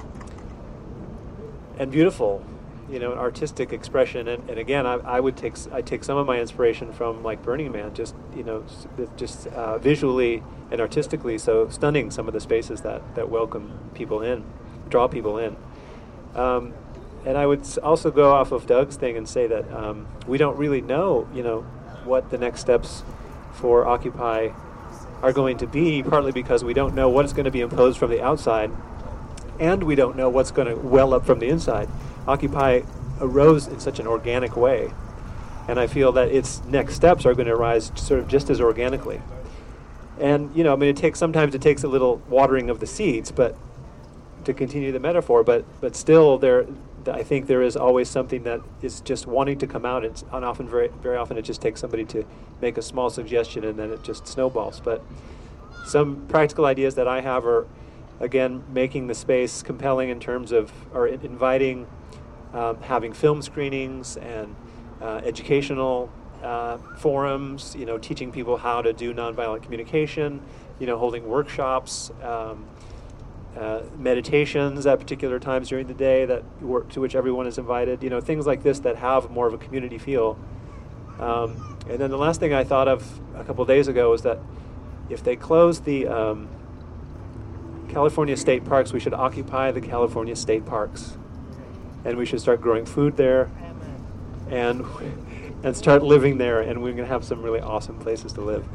and beautiful, you know, artistic expression. And, and again, I, I would take I take some of my inspiration from like Burning Man, just you know, just uh, visually and artistically, so stunning some of the spaces that that welcome people in, draw people in. Um, And I would also go off of Doug's thing and say that um, we don't really know, you know, what the next steps for Occupy are going to be, partly because we don't know what is going to be imposed from the outside, and we don't know what's going to well up from the inside. Occupy arose in such an organic way, and I feel that its next steps are going to arise sort of just as organically. And, you know, I mean, it takes sometimes it takes a little watering of the seeds, but to continue the metaphor, but but still there. I think there is always something that is just wanting to come out, and, and often, very, very often, it just takes somebody to make a small suggestion, and then it just snowballs. But some practical ideas that I have are, again, making the space compelling in terms of, or inviting, um, having film screenings and uh, educational uh, forums. You know, teaching people how to do nonviolent communication. You know, holding workshops. Um, Uh, meditations at particular times during the day that work, to which everyone is invited, you know, things like this that have more of a community feel. Um, and then the last thing I thought of a couple of days ago was that if they close the um, California state parks, we should occupy the California state parks, and we should start growing food there, and and start living there, and we're going to have some really awesome places to live.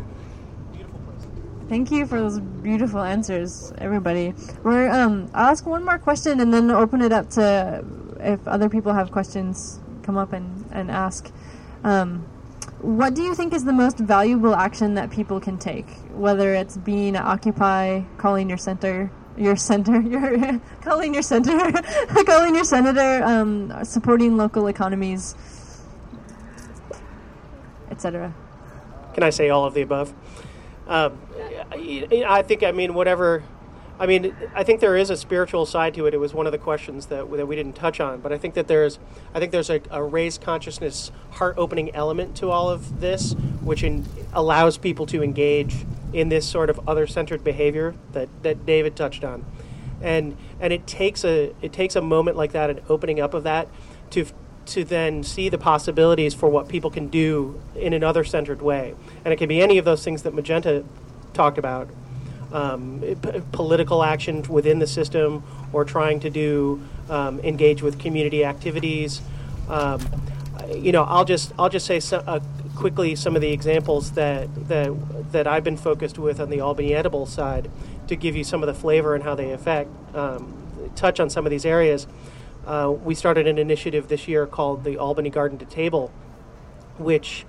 Thank you for those beautiful answers, everybody. We're um, I'll ask one more question and then open it up to if other people have questions, come up and, and ask. Um, what do you think is the most valuable action that people can take? Whether it's being at Occupy, calling your center, your center, your calling your center, calling your senator, um, supporting local economies, et cetera. Can I say all of the above? Um, I think, I mean, whatever, I mean, I think there is a spiritual side to it. It was one of the questions that, that we didn't touch on, but I think that there's, I think there's a, a raised consciousness, heart-opening element to all of this, which in, allows people to engage in this sort of other-centered behavior that, that David touched on. And, and it takes a, it takes a moment like that, an opening up of that, to, to then see the possibilities for what people can do in an other-centered way. And it can be any of those things that Magenta talked about, um, p- political action within the system, or trying to do, um, engage with community activities. Um, you know, I'll just I'll just say so, uh, quickly some of the examples that, that, that I've been focused with on the Albany Edible side to give you some of the flavor and how they affect, um, touch on some of these areas. Uh, we started an initiative this year called the Albany Garden to Table, which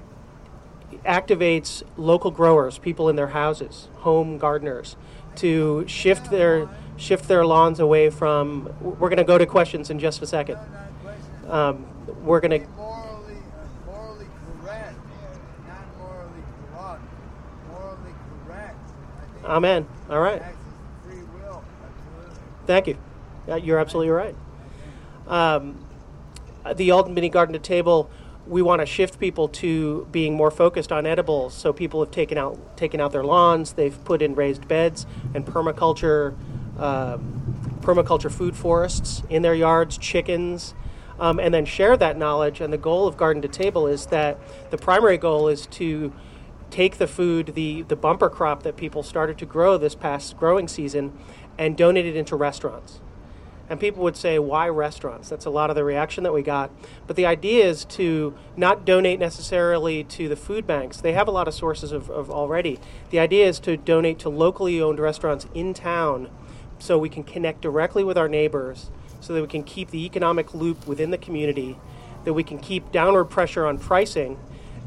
activates local growers, people in their houses, home gardeners, to shift their shift their lawns away from. We're going to go to questions in just a second. Um, we're going to. Morally, morally correct, not morally corrupt. Morally correct. Amen. All right. Free will. Absolutely. Thank you. Uh, you're absolutely right. Um, the Albany Garden to Table, we want to shift people to being more focused on edibles. So people have taken out taken out their lawns. They've put in raised beds and permaculture, um, permaculture food forests in their yards, chickens, um, and then share that knowledge. And the goal of Garden to Table is that the primary goal is to take the food, the the bumper crop that people started to grow this past growing season, and donate it into restaurants. And people would say, why restaurants? That's a lot of the reaction that we got. But the idea is to not donate necessarily to the food banks. They have a lot of sources of, of already. The idea is to donate to locally owned restaurants in town so we can connect directly with our neighbors, so that we can keep the economic loop within the community, that we can keep downward pressure on pricing,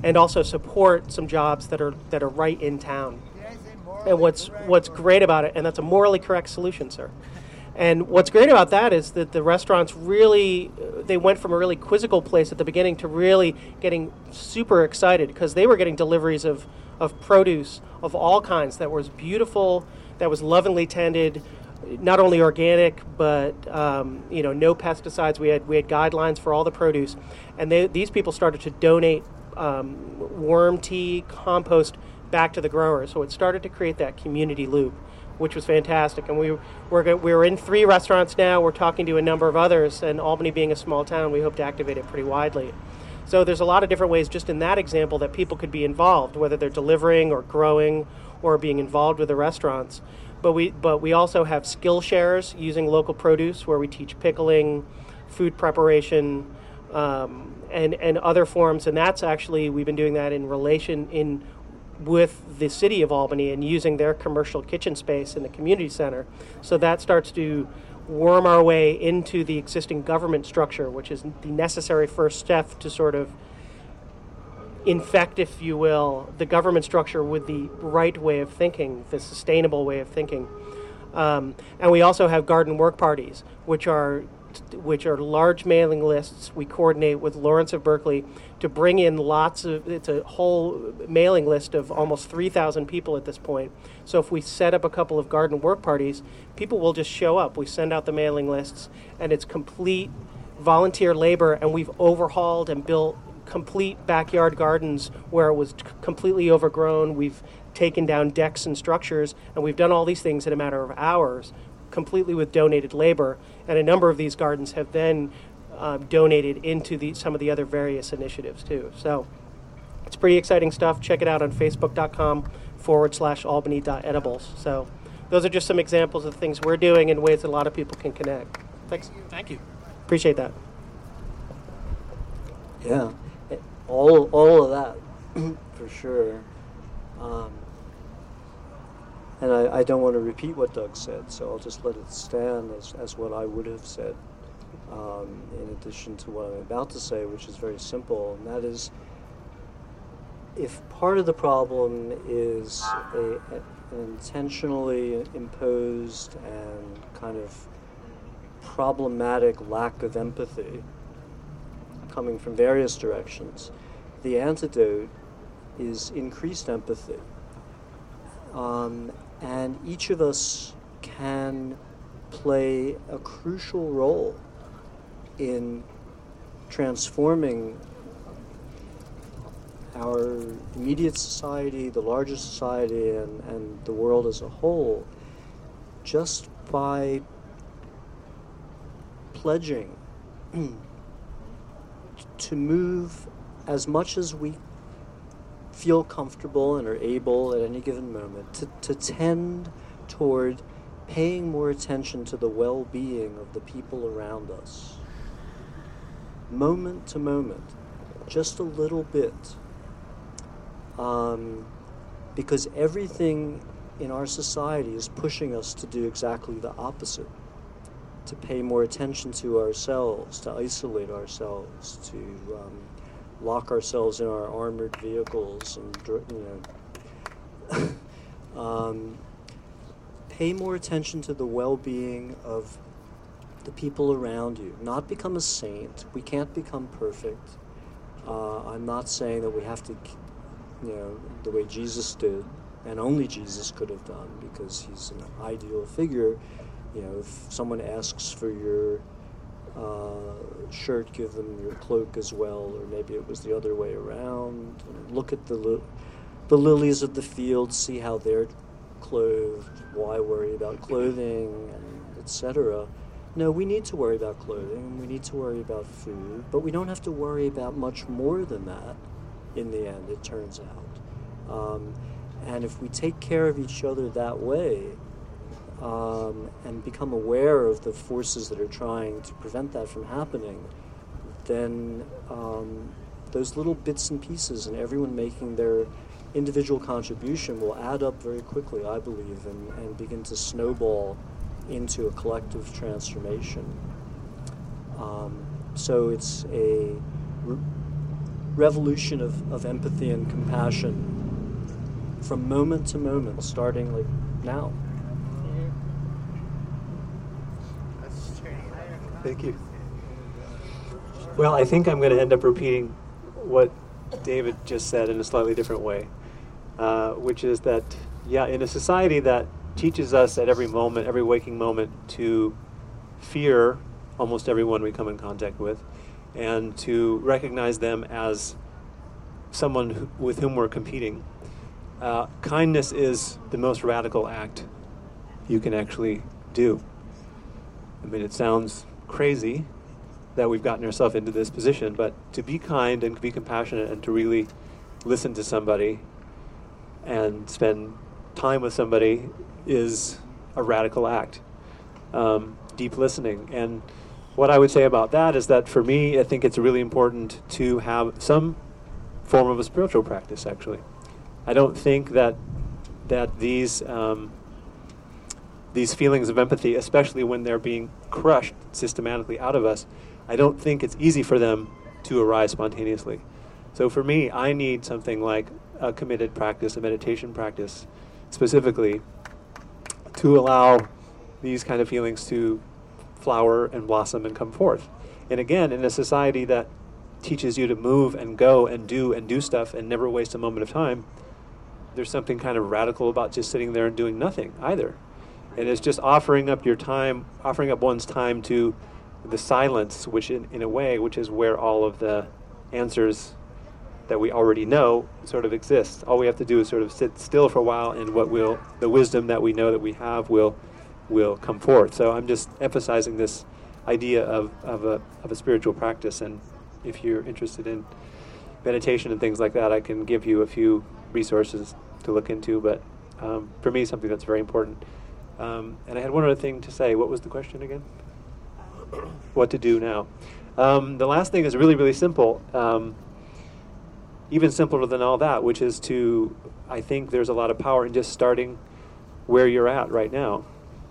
and also support some jobs that are that are right in town. Did I say morally And what's correct what's or- great about it, and that's a morally correct solution, sir. And what's great about that is that the restaurants really, uh, they went from a really quizzical place at the beginning to really getting super excited because they were getting deliveries of, of produce of all kinds that was beautiful, that was lovingly tended, not only organic, but um, you know, no pesticides. We had we had guidelines for all the produce, and they, these people started to donate um, worm tea, compost back to the growers. So it started to create that community loop, which was fantastic. And we we're go- we're in three restaurants now. We're talking to a number of others, and Albany being a small town, we hope to activate it pretty widely. So there's a lot of different ways just in that example that people could be involved, whether they're delivering or growing or being involved with the restaurants. But we but we also have skill shares using local produce where we teach pickling, food preparation, um, and and other forms. And that's actually, we've been doing that in relation in with the city of Albany and using their commercial kitchen space in the community center. So that starts to worm our way into the existing government structure, which is the necessary first step to sort of infect, if you will, the government structure with the right way of thinking, the sustainable way of thinking. Um, and we also have garden work parties, which are which are large mailing lists. We coordinate with Lawrence of Berkeley to bring in lots of, it's a whole mailing list of almost three thousand people at this point. So if we set up a couple of garden work parties, people will just show up. We send out the mailing lists, and it's complete volunteer labor, and we've overhauled and built complete backyard gardens where it was t- completely overgrown. We've taken down decks and structures, and we've done all these things in a matter of hours, completely with donated labor, and a number of these gardens have then um, donated into the, some of the other various initiatives too. So it's pretty exciting stuff. Check it out on facebook.com forward slash albany.edibles. So those are just some examples of things we're doing in ways that a lot of people can connect. Thanks. Thank you. Appreciate that. Yeah, all all of that for sure. Um, and I, I don't want to repeat what Doug said, so I'll just let it stand as, as what I would have said, um, in addition to what I'm about to say, which is very simple, and that is, if part of the problem is a, a, an intentionally imposed and kind of problematic lack of empathy coming from various directions, the antidote is increased empathy. Um, and each of us can play a crucial role in transforming our immediate society, the larger society, and, and the world as a whole, just by pledging to move as much as we feel comfortable and are able at any given moment to, to tend toward paying more attention to the well-being of the people around us. Moment to moment, just a little bit. Um, because everything in our society is pushing us to do exactly the opposite. To pay more attention to ourselves, to isolate ourselves, to um, lock ourselves in our armored vehicles, and you know, um, pay more attention to the well-being of the people around you. Not become a saint. We can't become perfect. Uh, I'm not saying that we have to, you know, the way Jesus did, and only Jesus could have done, because he's an ideal figure. You know, if someone asks for your uh, shirt, give them your cloak as well, or maybe it was the other way around. Look at the li- the lilies of the field, see how they're clothed. Why worry about clothing, and et cetera. No, we need to worry about clothing. We need to worry about food, but we don't have to worry about much more than that. In the end, it turns out, um, and if we take care of each other that way. Um, and become aware of the forces that are trying to prevent that from happening, then um, those little bits and pieces and everyone making their individual contribution will add up very quickly, I believe, and, and begin to snowball into a collective transformation. Um, so it's a re- revolution of, of empathy and compassion from moment to moment, starting like now. Thank you. Well, I think I'm going to end up repeating what David just said in a slightly different way, uh, which is that, yeah, in a society that teaches us at every moment, every waking moment, to fear almost everyone we come in contact with, and to recognize them as someone who, with whom we're competing, uh, kindness is the most radical act you can actually do. I mean, it sounds crazy that we've gotten ourselves into this position, but to be kind and to be compassionate and to really listen to somebody and spend time with somebody is a radical act. Um, deep listening. And what I would say about that is that for me, I think it's really important to have some form of a spiritual practice, actually. I don't think that that these um, these feelings of empathy, especially when they're being crushed systematically out of us, I don't think it's easy for them to arise spontaneously. So for me, I need something like a committed practice, a meditation practice, specifically, to allow these kind of feelings to flower and blossom and come forth. And again, in a society that teaches you to move and go and do and do stuff and never waste a moment of time, there's something kind of radical about just sitting there and doing nothing either. And it's just offering up your time, offering up one's time to the silence, which in, in a way, which is where all of the answers that we already know sort of exist. All we have to do is sort of sit still for a while, and what will, the wisdom that we know that we have will will come forth. So I'm just emphasizing this idea of, of a of a spiritual practice, and if you're interested in meditation and things like that, I can give you a few resources to look into, but um, for me, something that's very important. Um, and I had one other thing to say. What was the question again? What to do now? Um, the last thing is really, really simple. Um, even simpler than all that, which is to, I think there's a lot of power in just starting where you're at right now.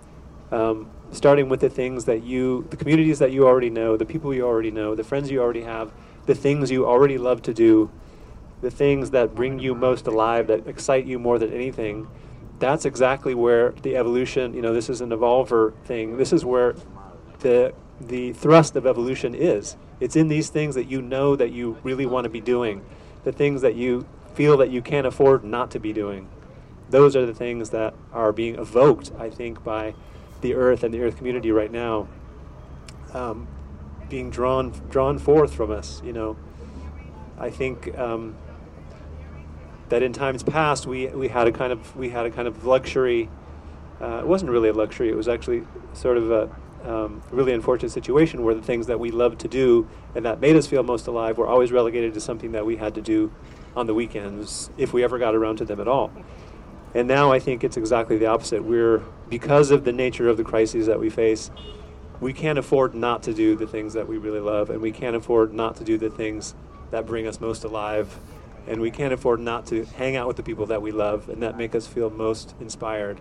Um, starting with the things that you, the communities that you already know, the people you already know, the friends you already have, the things you already love to do, the things that bring you most alive, that excite you more than anything. That's exactly where the evolution, you know, this is an evolver thing. This is where the the thrust of evolution is. It's in these things that you know that you really want to be doing, the things that you feel that you can't afford not to be doing. Those are the things that are being evoked, I think, by the earth and the earth community right now, um, being drawn drawn forth from us. You know, I think um, that in times past we we had a kind of we had a kind of luxury. Uh, it wasn't really a luxury. It was actually sort of a um, really unfortunate situation where the things that we loved to do and that made us feel most alive were always relegated to something that we had to do on the weekends, if we ever got around to them at all. And now I think it's exactly the opposite. We're, because of the nature of the crises that we face, we can't afford not to do the things that we really love, and we can't afford not to do the things that bring us most alive, and we can't afford not to hang out with the people that we love and that make us feel most inspired.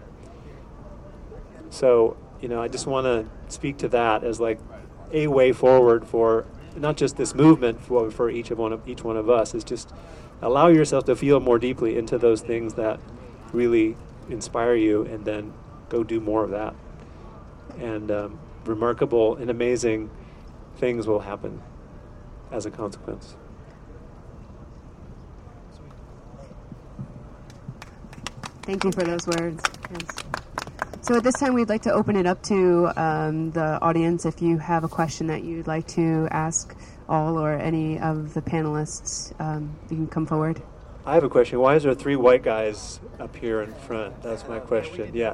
So, you know, I just want to speak to that as like a way forward for not just this movement, for, for each of one of each one of us, is just allow yourself to feel more deeply into those things that really inspire you, and then go do more of that. And um, remarkable and amazing things will happen as a consequence. Thank you for those words. Yes. So at this time, we'd like to open it up to um, the audience. If you have a question that you'd like to ask all or any of the panelists, um, you can come forward. I have a question. Why is there three white guys up here in front? That's my question. Yeah.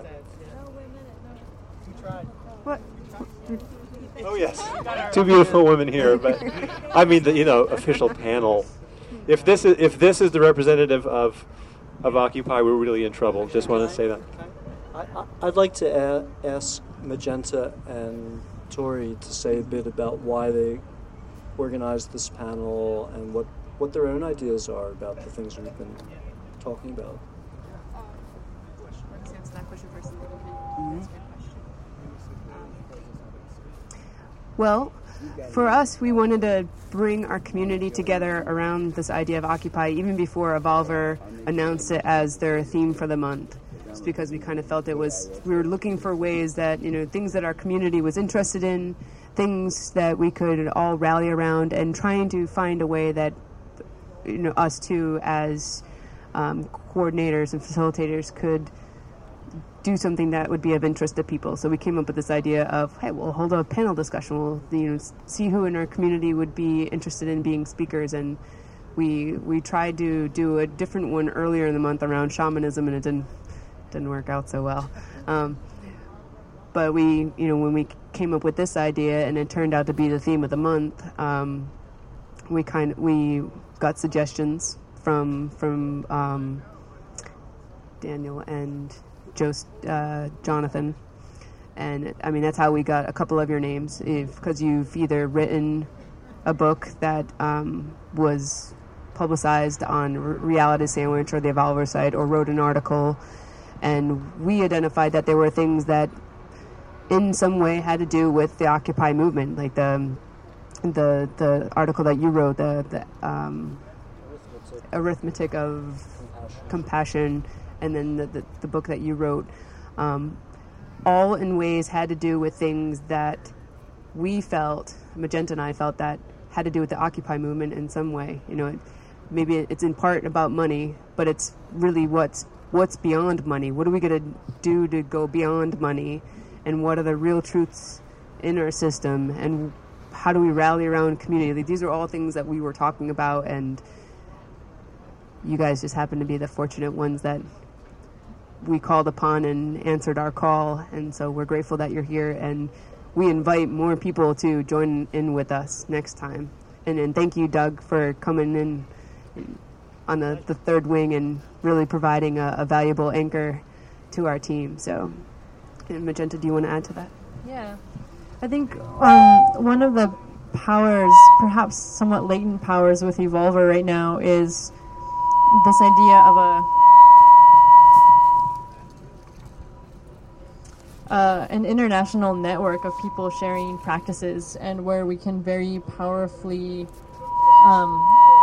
What? Oh, yes. Two beautiful women here, but I mean the, you know, official panel. If this is if this is the representative of of Occupy, we're really in trouble. Just want to say that. I, I'd like to a- ask Magenta and Tori to say a bit about why they organized this panel and what, what their own ideas are about the things we've been talking about. Let's answer that question first. Mm-hmm. Well, for us, we wanted to bring our community together around this idea of Occupy even before Evolver announced it as their theme for the month. It's because we kind of felt it was, we were looking for ways that, you know, things that our community was interested in, things that we could all rally around, and trying to find a way that, you know, us too as um, coordinators and facilitators could do something that would be of interest to people. So we came up with this idea of, hey, we'll hold a panel discussion. We'll, you know, see who in our community would be interested in being speakers. And we we tried to do a different one earlier in the month around shamanism, and it didn't didn't work out so well. Um, but we, you know, when we came up with this idea, and it turned out to be the theme of the month, um, we kind of we got suggestions from from um, Daniel and Joe, uh, Jonathan, and I mean that's how we got a couple of your names, because you've either written a book that um, was publicized on R- Reality Sandwich or the Evolver site, or wrote an article, and we identified that there were things that in some way had to do with the Occupy movement, like the the the article that you wrote, the the um, arithmetic. arithmetic of compassion. compassion and then the, the, the book that you wrote, um, all in ways had to do with things that we felt, Magenta and I felt, that had to do with the Occupy movement in some way. You know, it, maybe it's in part about money, but it's really what's what's beyond money. What are we going to do to go beyond money, and what are the real truths in our system, and how do we rally around community? Like, these are all things that we were talking about, and you guys just happen to be the fortunate ones that we called upon and answered our call, and so we're grateful that you're here, and we invite more people to join in with us next time. And, and thank you, Doug, for coming in on the, the third wing and really providing a, a valuable anchor to our team. So, and Magenta, do you want to add to that? Yeah. I think um, one of the powers, perhaps somewhat latent powers with Evolver right now, is this idea of a Uh, an international network of people sharing practices, and where we can very powerfully um,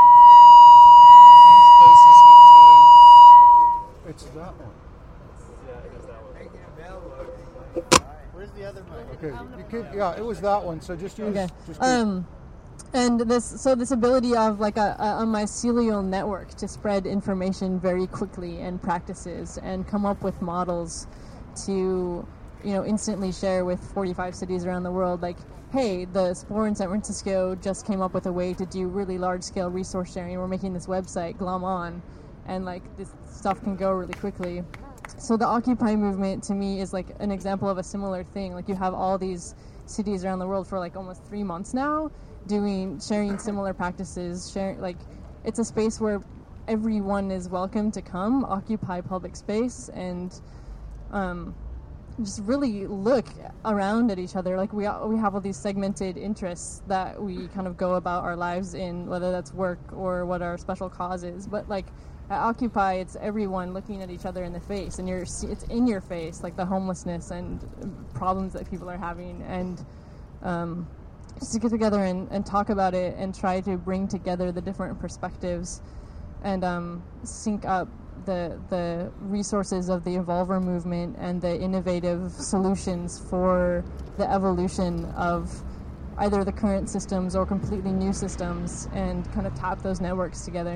It's that one. Yeah, it is that one. Make it available. Where's the other mic? Okay, you could, yeah, it was that one. So just use. okay. Just Um, and this, so this ability of like a, a, a mycelial network to spread information very quickly and practices, and come up with models to, you know, instantly share with forty-five cities around the world. Like, hey, the Spore in San Francisco just came up with a way to do really large-scale resource sharing. We're making this website, Glom On, and like this stuff can go really quickly. So the Occupy movement, to me, is like an example of a similar thing. Like, you have all these cities around the world for like almost three months now doing sharing similar practices. Sharing, like, it's a space where everyone is welcome to come, occupy public space, and um, just really look around at each other. Like, we we have all these segmented interests that we kind of go about our lives in, whether that's work or what our special cause is. But like at Occupy, it's everyone looking at each other in the face, and you're it's in your face, like the homelessness and problems that people are having, and um, just to get together and, and talk about it and try to bring together the different perspectives and um, sync up the the resources of the Evolver movement and the innovative solutions for the evolution of either the current systems or completely new systems, and kind of tap those networks together.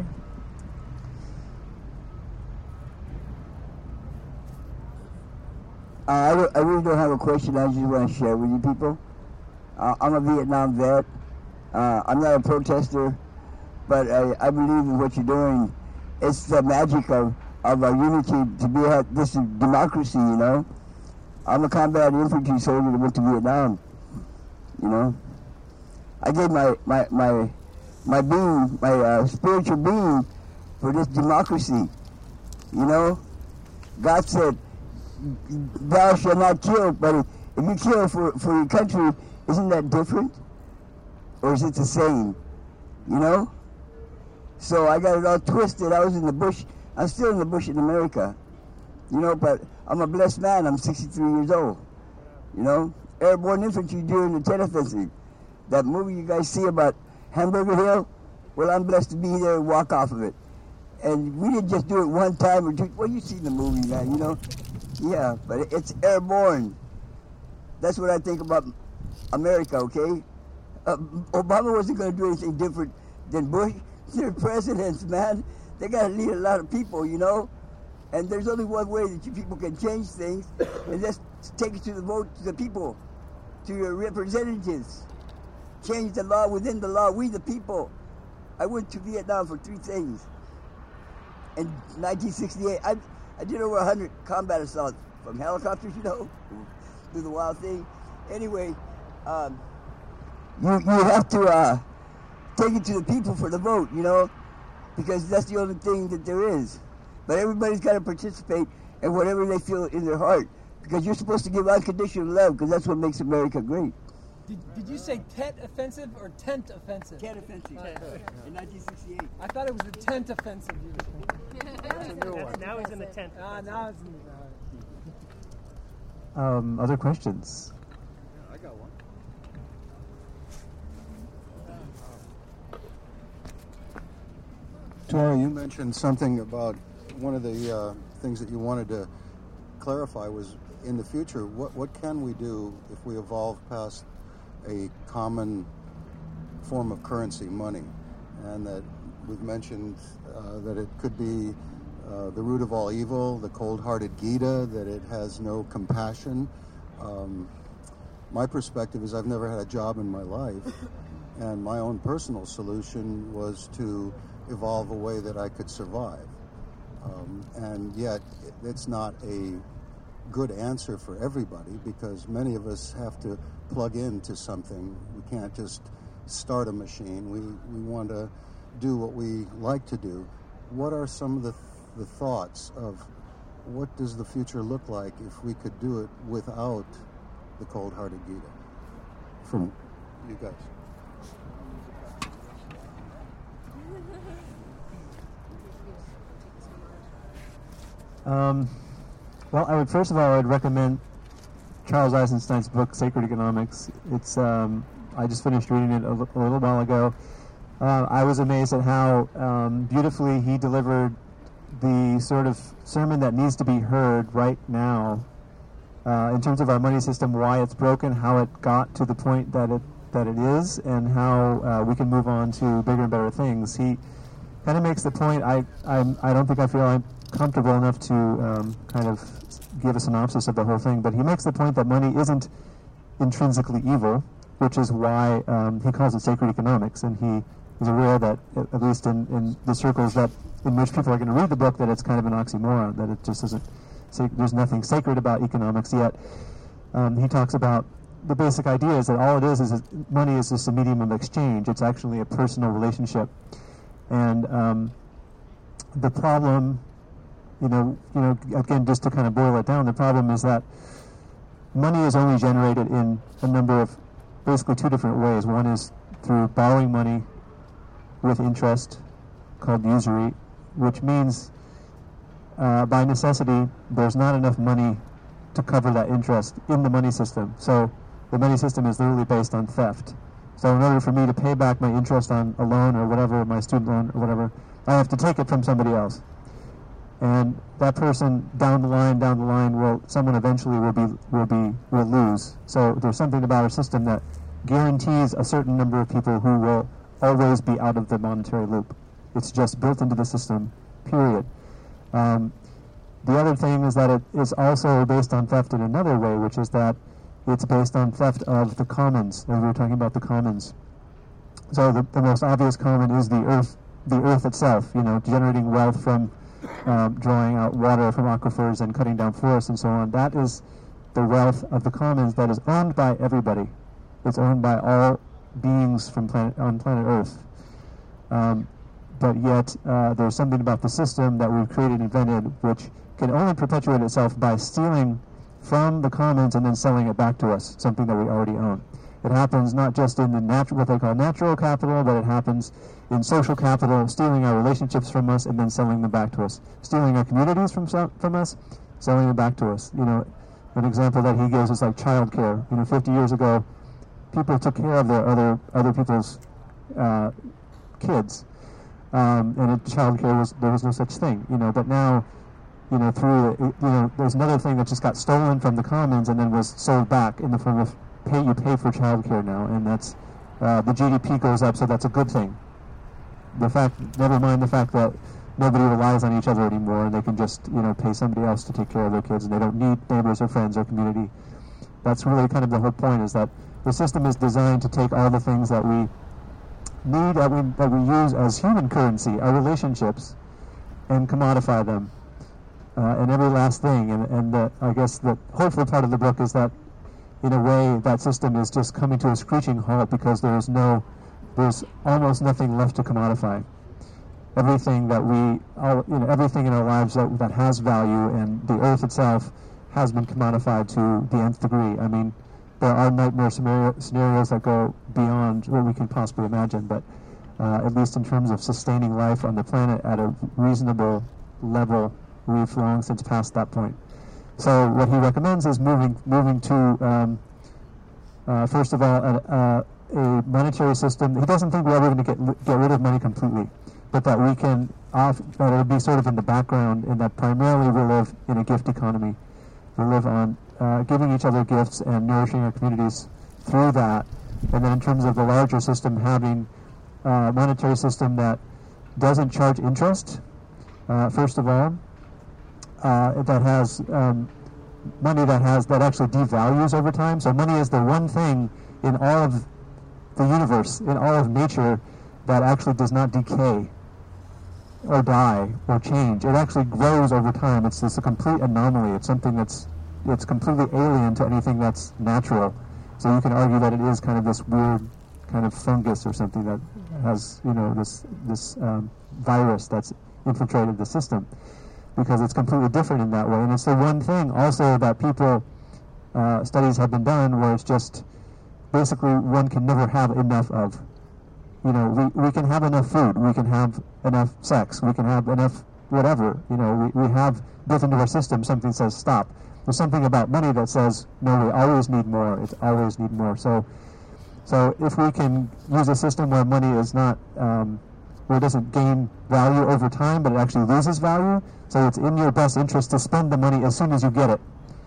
Uh, I, I really don't have a question. I just want to share with you people. Uh, I'm a Vietnam vet. Uh, I'm not a protester, but I, I believe in what you're doing. It's the magic of, of our unity to be at this democracy, you know. I'm a combat infantry soldier that went to Vietnam, you know. I gave my, my, my, my being, my uh, spiritual being for this democracy, you know. God said, thou shalt not kill, but if you kill for, for your country, isn't that different? Or is it the same, you know? So I got it all twisted. I was in the bush. I'm still in the bush in America, you know, but I'm a blessed man. I'm sixty-three years old, you know. Airborne infantry during the Tet Offensive. That movie you guys see about Hamburger Hill, well, I'm blessed to be there and walk off of it. And we didn't just do it one time or two. Well, you've seen the movie, man, you know? Yeah, but it's airborne. That's what I think about America, okay? Uh, Obama wasn't going to do anything different than Bush. They're presidents, man. They got to lead a lot of people, you know? And there's only one way that you people can change things, and that's take it to the vote, to the people, to your representatives. Change the law within the law, we the people. I went to Vietnam for three things. In nineteen sixty-eight, I, I did over one hundred combat assaults from helicopters, you know, do the wild thing. Anyway, um, you, you have to uh, take it to the people for the vote, you know, because that's the only thing that there is. But everybody's got to participate in whatever they feel in their heart, because you're supposed to give unconditional love, because that's what makes America great. Did, did you say Tet offensive or Tent offensive? Tet offensive. In nineteen sixty-eight. I thought it was the Tent offensive. You That's a new one. Now he's in the tent. Ah, now it's in the Um, other questions? Yeah, I got one. Tori, you mentioned something about one of the uh, things that you wanted to clarify was in the future, what, what can we do if we evolve past a common form of currency, money? And that we've mentioned uh, that it could be uh, the root of all evil, the cold-hearted Gita, that it has no compassion. Um, my perspective is I've never had a job in my life, and my own personal solution was to evolve a way that I could survive. Um, and yet, it's not a good answer for everybody, because many of us have to plug into something. We can't just start a machine. We, we want to do what we like to do. What are some of the, the thoughts of what does the future look like if we could do it without the cold-hearted Gita? From you guys. Um, well, I would first of all, I would recommend Charles Eisenstein's book, Sacred Economics. It's um, I just finished reading it a, l- a little while ago. Uh, I was amazed at how um, beautifully he delivered the sort of sermon that needs to be heard right now uh, in terms of our money system, why it's broken, how it got to the point that it that it is, and how uh, we can move on to bigger and better things. He kind of makes the point. I I'm, I don't think I feel I'm comfortable enough to um, kind of give a synopsis of the whole thing, but he makes the point that money isn't intrinsically evil, which is why um, he calls it sacred economics, and he is aware that, at least in, in the circles that in which people are going to read the book, that it's kind of an oxymoron, that it just isn't, there's nothing sacred about economics, yet um, he talks about the basic idea is that all it is is money is just a medium of exchange. It's actually a personal relationship, and um, the problem, you know, you know, again, just to kind of boil it down, the problem is that money is only generated in a number of, basically two different ways. One is through borrowing money with interest, called usury, which means uh, by necessity there's not enough money to cover that interest in the money system. So the money system is literally based on theft. So in order for me to pay back my interest on a loan or whatever, my student loan or whatever, I have to take it from somebody else. And that person down the line, down the line, will someone eventually will be will be will lose. So there's something about our system that guarantees a certain number of people who will always be out of the monetary loop. It's just built into the system, period. Um, the other thing is that it is also based on theft in another way, which is that it's based on theft of the commons. And we were talking about the commons. So the, the most obvious common is the earth, the earth itself. You know, generating wealth from um, drawing out water from aquifers and cutting down forests and so on. That is the wealth of the commons that is owned by everybody. It's owned by all beings from planet on planet Earth. Um, but yet uh, there's something about the system that we've created and invented which can only perpetuate itself by stealing from the commons and then selling it back to us, something that we already own. It happens not just in the natural, what they call natural capital, but it happens in social capital, stealing our relationships from us and then selling them back to us. Stealing our communities from from us, selling them back to us. You know, an example that he gives is like childcare. You know, fifty years ago, people took care of their other other people's uh, kids, um, and it, child care was there was no such thing, you know. But now, you know, through you know, there's another thing that just got stolen from the commons and then was sold back in the form of pay you pay for child care now, and that's uh, the G D P goes up, so that's a good thing. The fact, never mind the fact that nobody relies on each other anymore, and they can just, you know, pay somebody else to take care of their kids, and they don't need neighbors or friends or community. That's really kind of the whole point, is that the system is designed to take all the things that we need, that we, that we use as human currency, our relationships, and commodify them, uh, and every last thing. And, and the, I guess the hopeful part of the book is that, in a way, that system is just coming to a screeching halt because there is no, there's almost nothing left to commodify. Everything that we, all, you know, everything in our lives that, that has value, and the earth itself has been commodified to the nth degree. I mean, there are nightmare scenarios that go beyond what we can possibly imagine, but uh, at least in terms of sustaining life on the planet at a reasonable level, we've long since passed that point. So what he recommends is moving moving to, um, uh, first of all, a, a monetary system. He doesn't think we're ever going to get get rid of money completely, but that we can, off, that it would be sort of in the background, and that primarily we live in a gift economy. We live on uh, giving each other gifts and nourishing our communities through that. And then in terms of the larger system, having a monetary system that doesn't charge interest, uh, first of all, uh, that has um, money that has that actually devalues over time. So money is the one thing in all of the universe, in all of nature, that actually does not decay or die or change. It actually grows over time. It's just a complete anomaly. It's something that's it's completely alien to anything that's natural. So you can argue that it is kind of this weird kind of fungus or something that has, you know, this this um, virus that's infiltrated the system, because it's completely different in that way. And it's the one thing also that people, uh, studies have been done where it's just basically one can never have enough of. You know, we, we can have enough food, we can have enough sex, we can have enough whatever. You know, we, we have built into our system something that says stop. There's something about money that says, no, we always need more, it's always need more. So so if we can use a system where money is not, um, where it doesn't gain value over time, but it actually loses value, so it's in your best interest to spend the money as soon as you get it.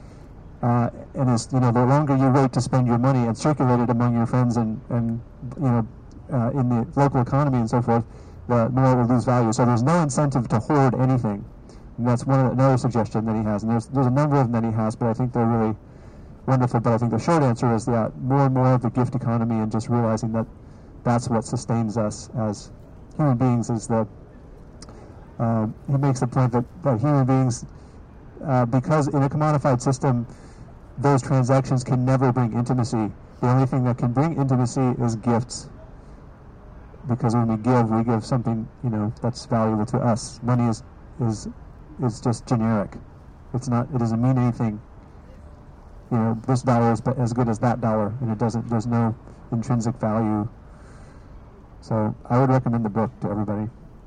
Uh, and it's, you know, the longer you wait to spend your money and circulate it among your friends and, and you know, Uh, in the local economy and so forth, the more it will lose value. So there's no incentive to hoard anything. And that's one another suggestion that he has. And there's there's a number of them that he has, but I think they're really wonderful. But I think the short answer is that more and more of the gift economy, and just realizing that that's what sustains us as human beings. Is the um, he makes the point that, that human beings, uh, because in a commodified system, those transactions can never bring intimacy. The only thing that can bring intimacy is gifts. Because when we give, we give something, you know, that's valuable to us. Money is is is just generic. It's not. It doesn't mean anything. You know, this dollar is as good as that dollar, and it doesn't. There's no intrinsic value. So I would recommend the book to everybody.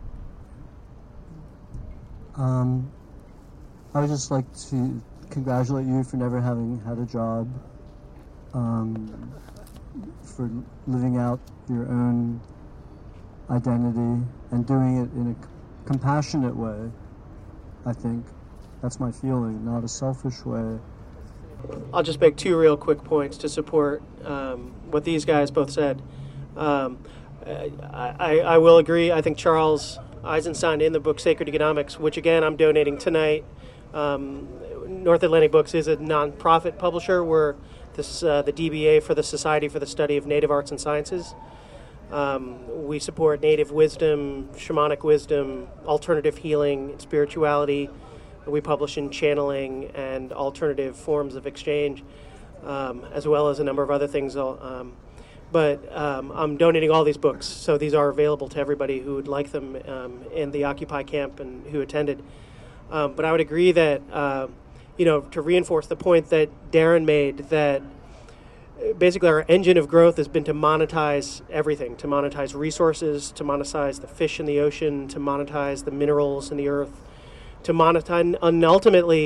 Um, I would just like to congratulate you for never having had a job, um, for living out your own identity and doing it in a c- compassionate way. I think that's my feeling, not a selfish way. I'll just make two real quick points to support um, what these guys both said. Um, I, I, I will agree. I think Charles Eisenstein in the book Sacred Economics, which again I'm donating tonight. Um, North Atlantic Books is a non-profit publisher. We're this uh, the D B A for the Society for the Study of Native Arts and Sciences. Um, we support native wisdom, shamanic wisdom, alternative healing, spirituality. We publish in channeling and alternative forms of exchange, um, as well as a number of other things. Um, but um, I'm donating all these books, so these are available to everybody who would like them um, in the Occupy camp and who attended. Um, but I would agree that, uh, you know, to reinforce the point that Darren made, that basically our engine of growth has been to monetize everything, to monetize resources, to monetize the fish in the ocean, to monetize the minerals in the earth, to monetize, and ultimately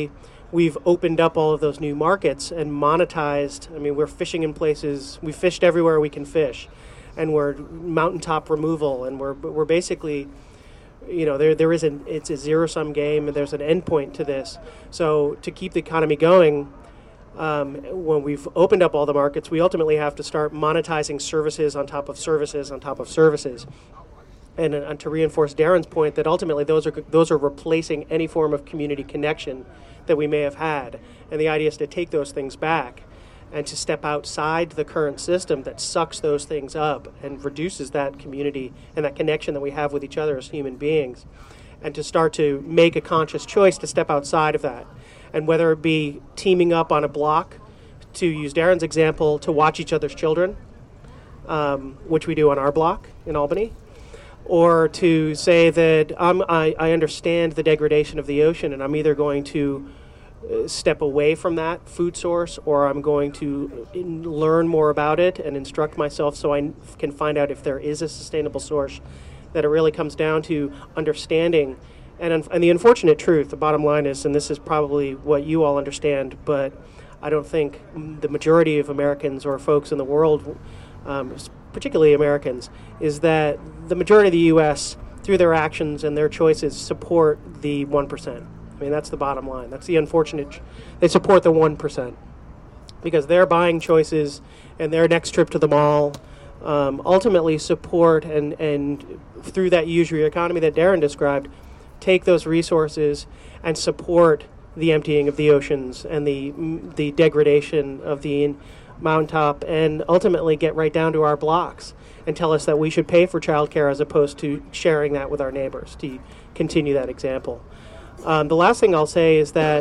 we've opened up all of those new markets and monetized. I mean, we're fishing in places, we fished everywhere we can fish, and we're mountaintop removal, and we're we're basically, you know, there there is an it's a zero sum game, and there's an endpoint to this. So to keep the economy going, um, when we've opened up all the markets, we ultimately have to start monetizing services on top of services on top of services. And, uh, and to reinforce Darren's point, that ultimately those are those are replacing any form of community connection that we may have had. And the idea is to take those things back and to step outside the current system that sucks those things up and reduces that community and that connection that we have with each other as human beings, and to start to make a conscious choice to step outside of that. And whether it be teaming up on a block, to use Darren's example, to watch each other's children, um, which we do on our block in Albany, or to say that I'm, I, I understand the degradation of the ocean, and I'm either going to uh, step away from that food source, or I'm going to in, learn more about it and instruct myself so I n- can find out if there is a sustainable source. That it really comes down to understanding. And, un- and the unfortunate truth, the bottom line is, and this is probably what you all understand, but I don't think the majority of Americans or folks in the world, um, particularly Americans, is that the majority of the U S, through their actions and their choices, support the one percent. I mean, that's the bottom line. That's the unfortunate. Ch- they support the one percent because their buying choices and their next trip to the mall um, ultimately support and, and through that usury economy that Darren described, take those resources and support the emptying of the oceans and the the degradation of the mountaintop, and ultimately get right down to our blocks and tell us that we should pay for childcare as opposed to sharing that with our neighbors, to continue that example. Um, the last thing I'll say is that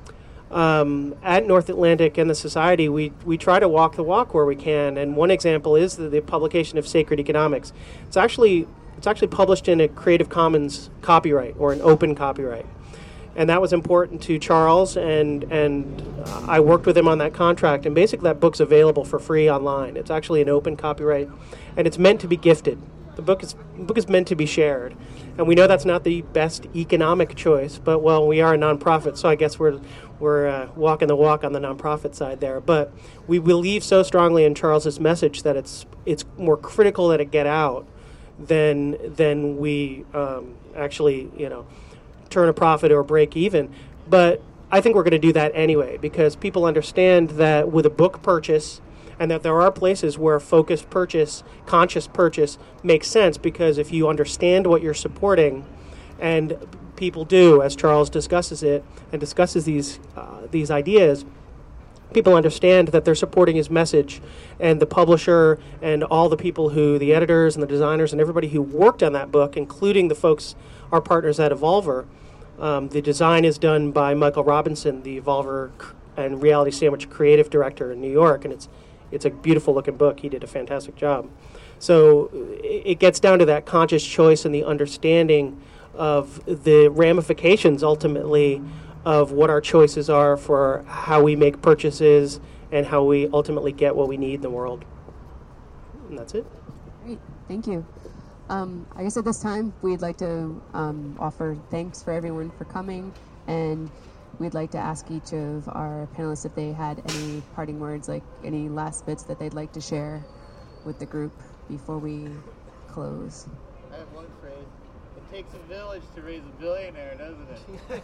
um, at North Atlantic and the Society, we, we try to walk the walk where we can, and one example is the, the publication of Sacred Economics. It's actually it's actually published in a Creative Commons copyright, or an open copyright. And that was important to Charles, and and I worked with him on that contract. And basically, that book's available for free online. It's actually an open copyright, and it's meant to be gifted. The book is the book is meant to be shared, and we know that's not the best economic choice. But well, we are a nonprofit, so I guess we're we're uh, walking the walk on the nonprofit side there. But we believe so strongly in Charles's message that it's it's more critical that it get out than than we um, actually you know. turn a profit or break even. But I think we're going to do that anyway, because people understand that with a book purchase, and that there are places where focused purchase, conscious purchase makes sense, because if you understand what you're supporting, and people do, as Charles discusses it and discusses these uh, these ideas, people understand that they're supporting his message, and the publisher and all the people who, the editors and the designers and everybody who worked on that book, including the folks, our partners at Evolver. Um, the design is done by Michael Robinson, the Evolver and Reality Sandwich creative director in New York, and it's it's a beautiful looking book. He did a fantastic job. So it, it gets down to that conscious choice and the understanding of the ramifications ultimately of what our choices are for how we make purchases and how we ultimately get what we need in the world. And that's it. Great, thank you. Um, I guess at this time we'd like to um, offer thanks for everyone for coming, and we'd like to ask each of our panelists if they had any parting words, like any last bits that they'd like to share with the group before we close. I have one phrase. It takes a village to raise a billionaire, doesn't it?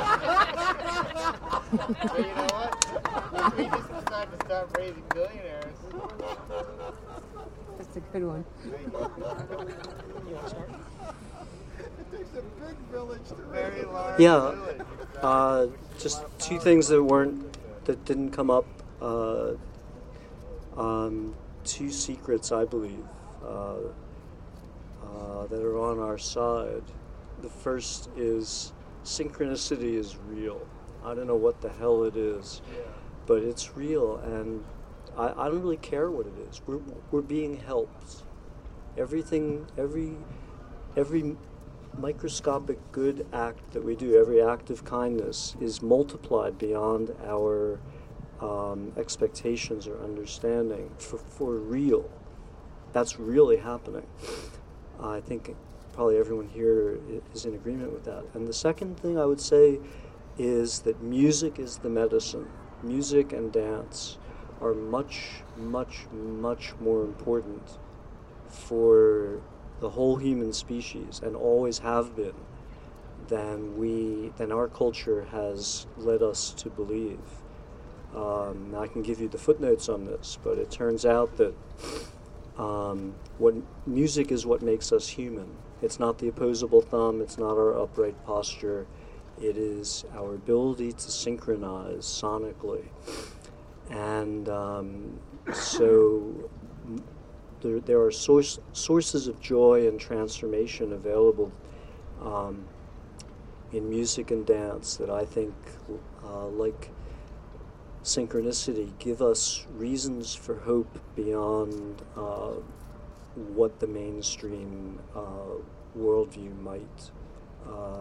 But you know what? We just decide to stop raising billionaires. That's a good one. You want to start? It takes a big village to very large Yeah, village. uh, just two things that weren't, that didn't come up. Uh, um, two secrets, I believe, uh, uh, that are on our side. The first is synchronicity is real. I don't know what the hell it is, but it's real, and I, I don't really care what it is. We're we're being helped. Everything, every every microscopic good act that we do, every act of kindness, is multiplied beyond our um, expectations or understanding for for real. That's really happening. I think probably everyone here is in agreement with that. And the second thing I would say is that music is the medicine. Music and dance are much, much, much more important for the whole human species, and always have been, than we than our culture has led us to believe. Um, I can give you the footnotes on this, but it turns out that um, what music is what makes us human. It's not the opposable thumb, it's not our upright posture, it is our ability to synchronize sonically. And um, so m- there, there are source, sources of joy and transformation available um, in music and dance that I think, uh, like synchronicity, give us reasons for hope beyond uh, what the mainstream uh, worldview might uh,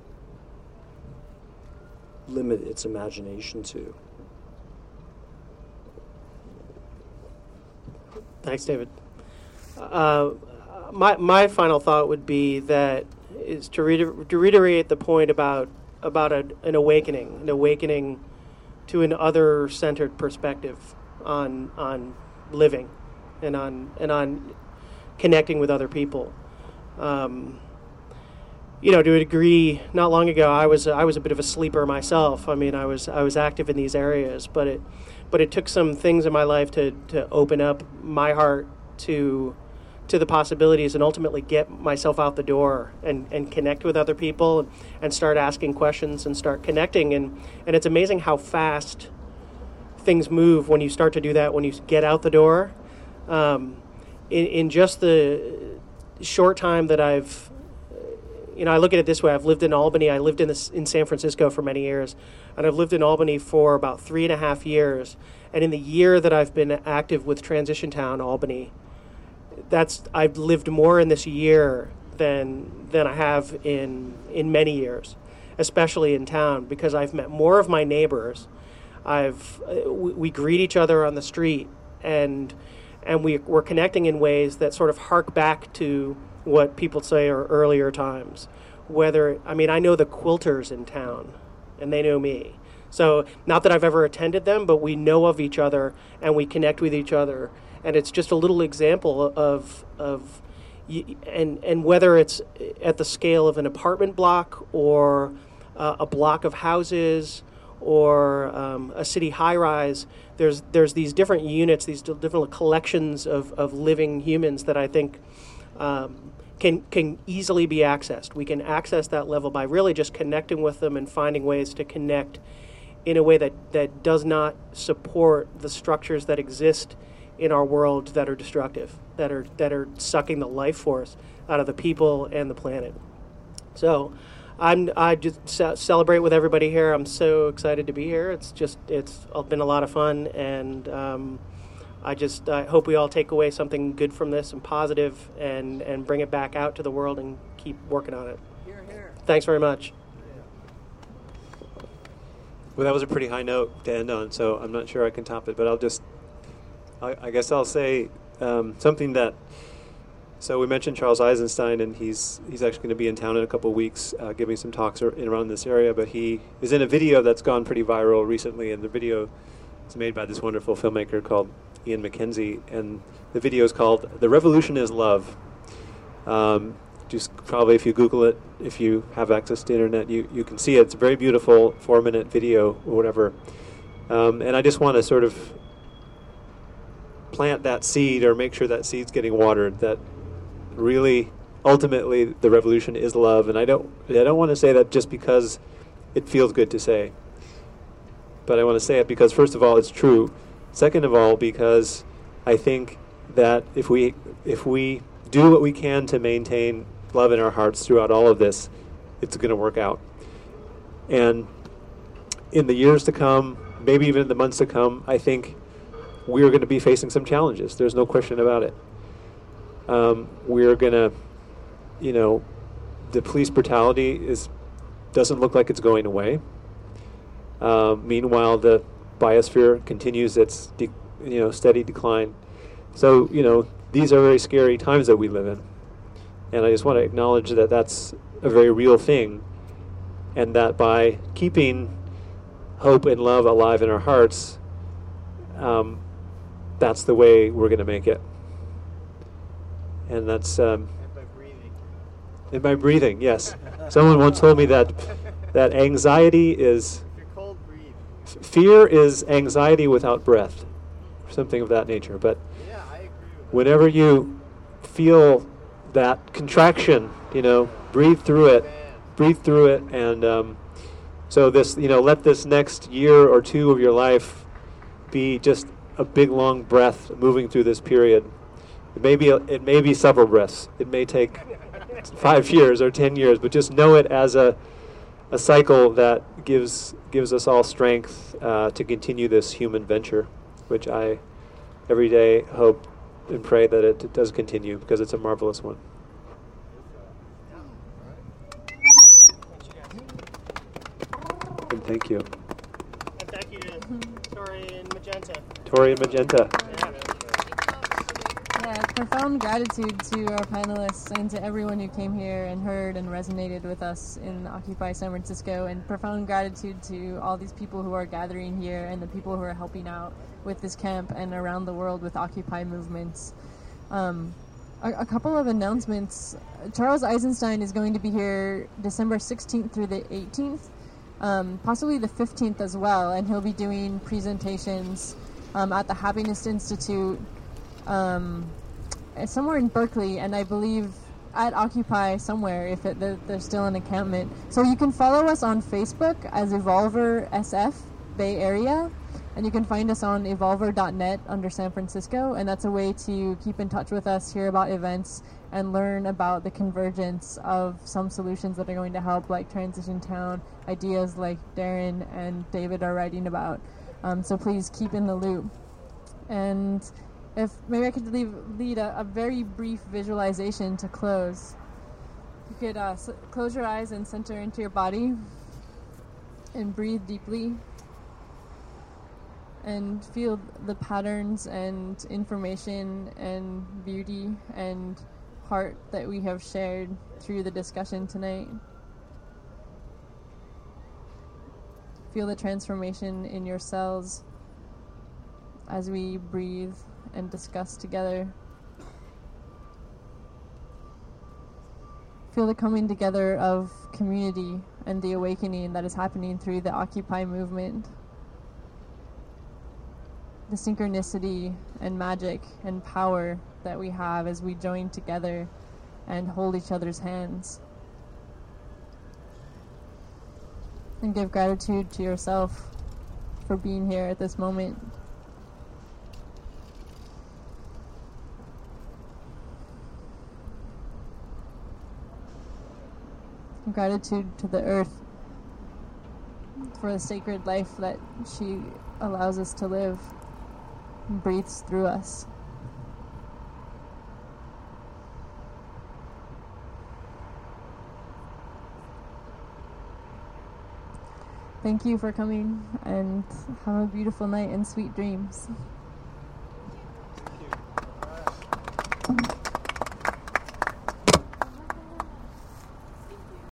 limit its imagination to. Thanks, David. Uh, my my final thought would be that is to, reiter- to reiterate the point about about a, an awakening, an awakening to an other-centered perspective on on living, and on and on connecting with other people. Um, you know, to a degree, not long ago, I was I was a bit of a sleeper myself. I mean, I was I was active in these areas, but it but it took some things in my life to to open up my heart to to the possibilities, and ultimately get myself out the door and, and connect with other people, and, and start asking questions and start connecting. And, and it's amazing how fast things move when you start to do that, when you get out the door. Um, in, in just the short time that I've, you know, I look at it this way. I've lived in Albany. I lived in this, in San Francisco for many years, and I've lived in Albany for about three and a half years. And in the year that I've been active with Transition Town Albany, that's I've lived more in this year than than I have in in many years, especially in town, because I've met more of my neighbors. I've uh, we, we greet each other on the street, and and we we're connecting in ways that sort of hark back to what people say are earlier times. Whether I mean I know the quilters in town, and they know me. So not that I've ever attended them, but we know of each other and we connect with each other. And it's just a little example of of, and and whether it's at the scale of an apartment block or uh, a block of houses or um, a city high rise, there's there's these different units, these different collections of, of living humans that I think um, can can easily be accessed. We can access that level by really just connecting with them and finding ways to connect in a way that, that does not support the structures that exist in our world that are destructive, that are that are sucking the life force out of the people and the planet. So, I'm I just ce- celebrate with everybody here. I'm so excited to be here. It's just it's been a lot of fun, and um, I just I hope we all take away something good from this and positive, and and bring it back out to the world and keep working on it. Here, here. Thanks very much. Well, that was a pretty high note to end on, so I'm not sure I can top it, but I'll just. I, I guess I'll say um, something that. So we mentioned Charles Eisenstein, and he's he's actually going to be in town in a couple of weeks, uh, giving some talks ar- in around this area. But he is in a video that's gone pretty viral recently, and the video is made by this wonderful filmmaker called Ian McKenzie, and the video is called "The Revolution Is Love." Um, just probably if you Google it, if you have access to the internet, you you can see it. It's a very beautiful four-minute video or whatever, um, and I just want to sort of plant that seed, or make sure that seed's getting watered, that really ultimately the revolution is love. And I don't I don't want to say that just because it feels good to say, but I want to say it because, first of all, it's true. Second of all, because I think that if we if we do what we can to maintain love in our hearts throughout all of this, it's going to work out. And in the years to come, maybe even in the months to come, I think we're going to be facing some challenges. There's no question about it. Um, we're going to, you know, the police brutality is doesn't look like it's going away. Uh, meanwhile, the biosphere continues its, de- you know, steady decline. So, you know, these are very scary times that we live in, and I just want to acknowledge that that's a very real thing. and that by keeping hope and love alive in our hearts, um, that's the way we're going to make it. And that's um, And by breathing. and by breathing, yes. Someone once told me that that anxiety is If you're cold, breathe. f- fear is anxiety without breath, something of that nature. But Yeah, I agree with that. whenever you feel that contraction, you know, breathe through it, breathe through it, and um, so this, you know, let this next year or two of your life be just a big long breath moving through this period. It may be, a, it may be several breaths. It may take five years or ten years, but just know it as a a cycle that gives gives us all strength uh, to continue this human venture, which I every day hope and pray that it does continue, because it's a marvelous one. And thank you. And thank you to Tori and Magenta. Tori and Magenta. Yeah, profound gratitude to our panelists and to everyone who came here and heard and resonated with us in Occupy San Francisco, and profound gratitude to all these people who are gathering here and the people who are helping out with this camp and around the world with Occupy movements. Um, a, a couple of announcements. Charles Eisenstein is going to be here December sixteenth through the eighteenth, um, possibly the fifteenth as well, and he'll be doing presentations um, at the Happiness Institute um, somewhere in Berkeley, and I believe at Occupy somewhere if it, they're, they're still in encampment. So you can follow us on Facebook as Evolver S F Bay Area, and you can find us on evolver dot net under San Francisco, and that's a way to keep in touch with us, hear about events, and learn about the convergence of some solutions that are going to help, like Transition Town, ideas like Darren and David are writing about. Um, so please keep in the loop. And if maybe I could leave, lead a, a very brief visualization to close. You could uh, s- close your eyes and center into your body and breathe deeply and feel the patterns and information and beauty and heart that we have shared through the discussion tonight. Feel the transformation in your cells as we breathe and discuss together. Feel the coming together of community and the awakening that is happening through the Occupy movement. The synchronicity and magic and power that we have as we join together and hold each other's hands. And give gratitude to yourself for being here at this moment. Gratitude to the earth for the sacred life that she allows us to live and breathes through us. Thank you for coming, and have a beautiful night and sweet dreams.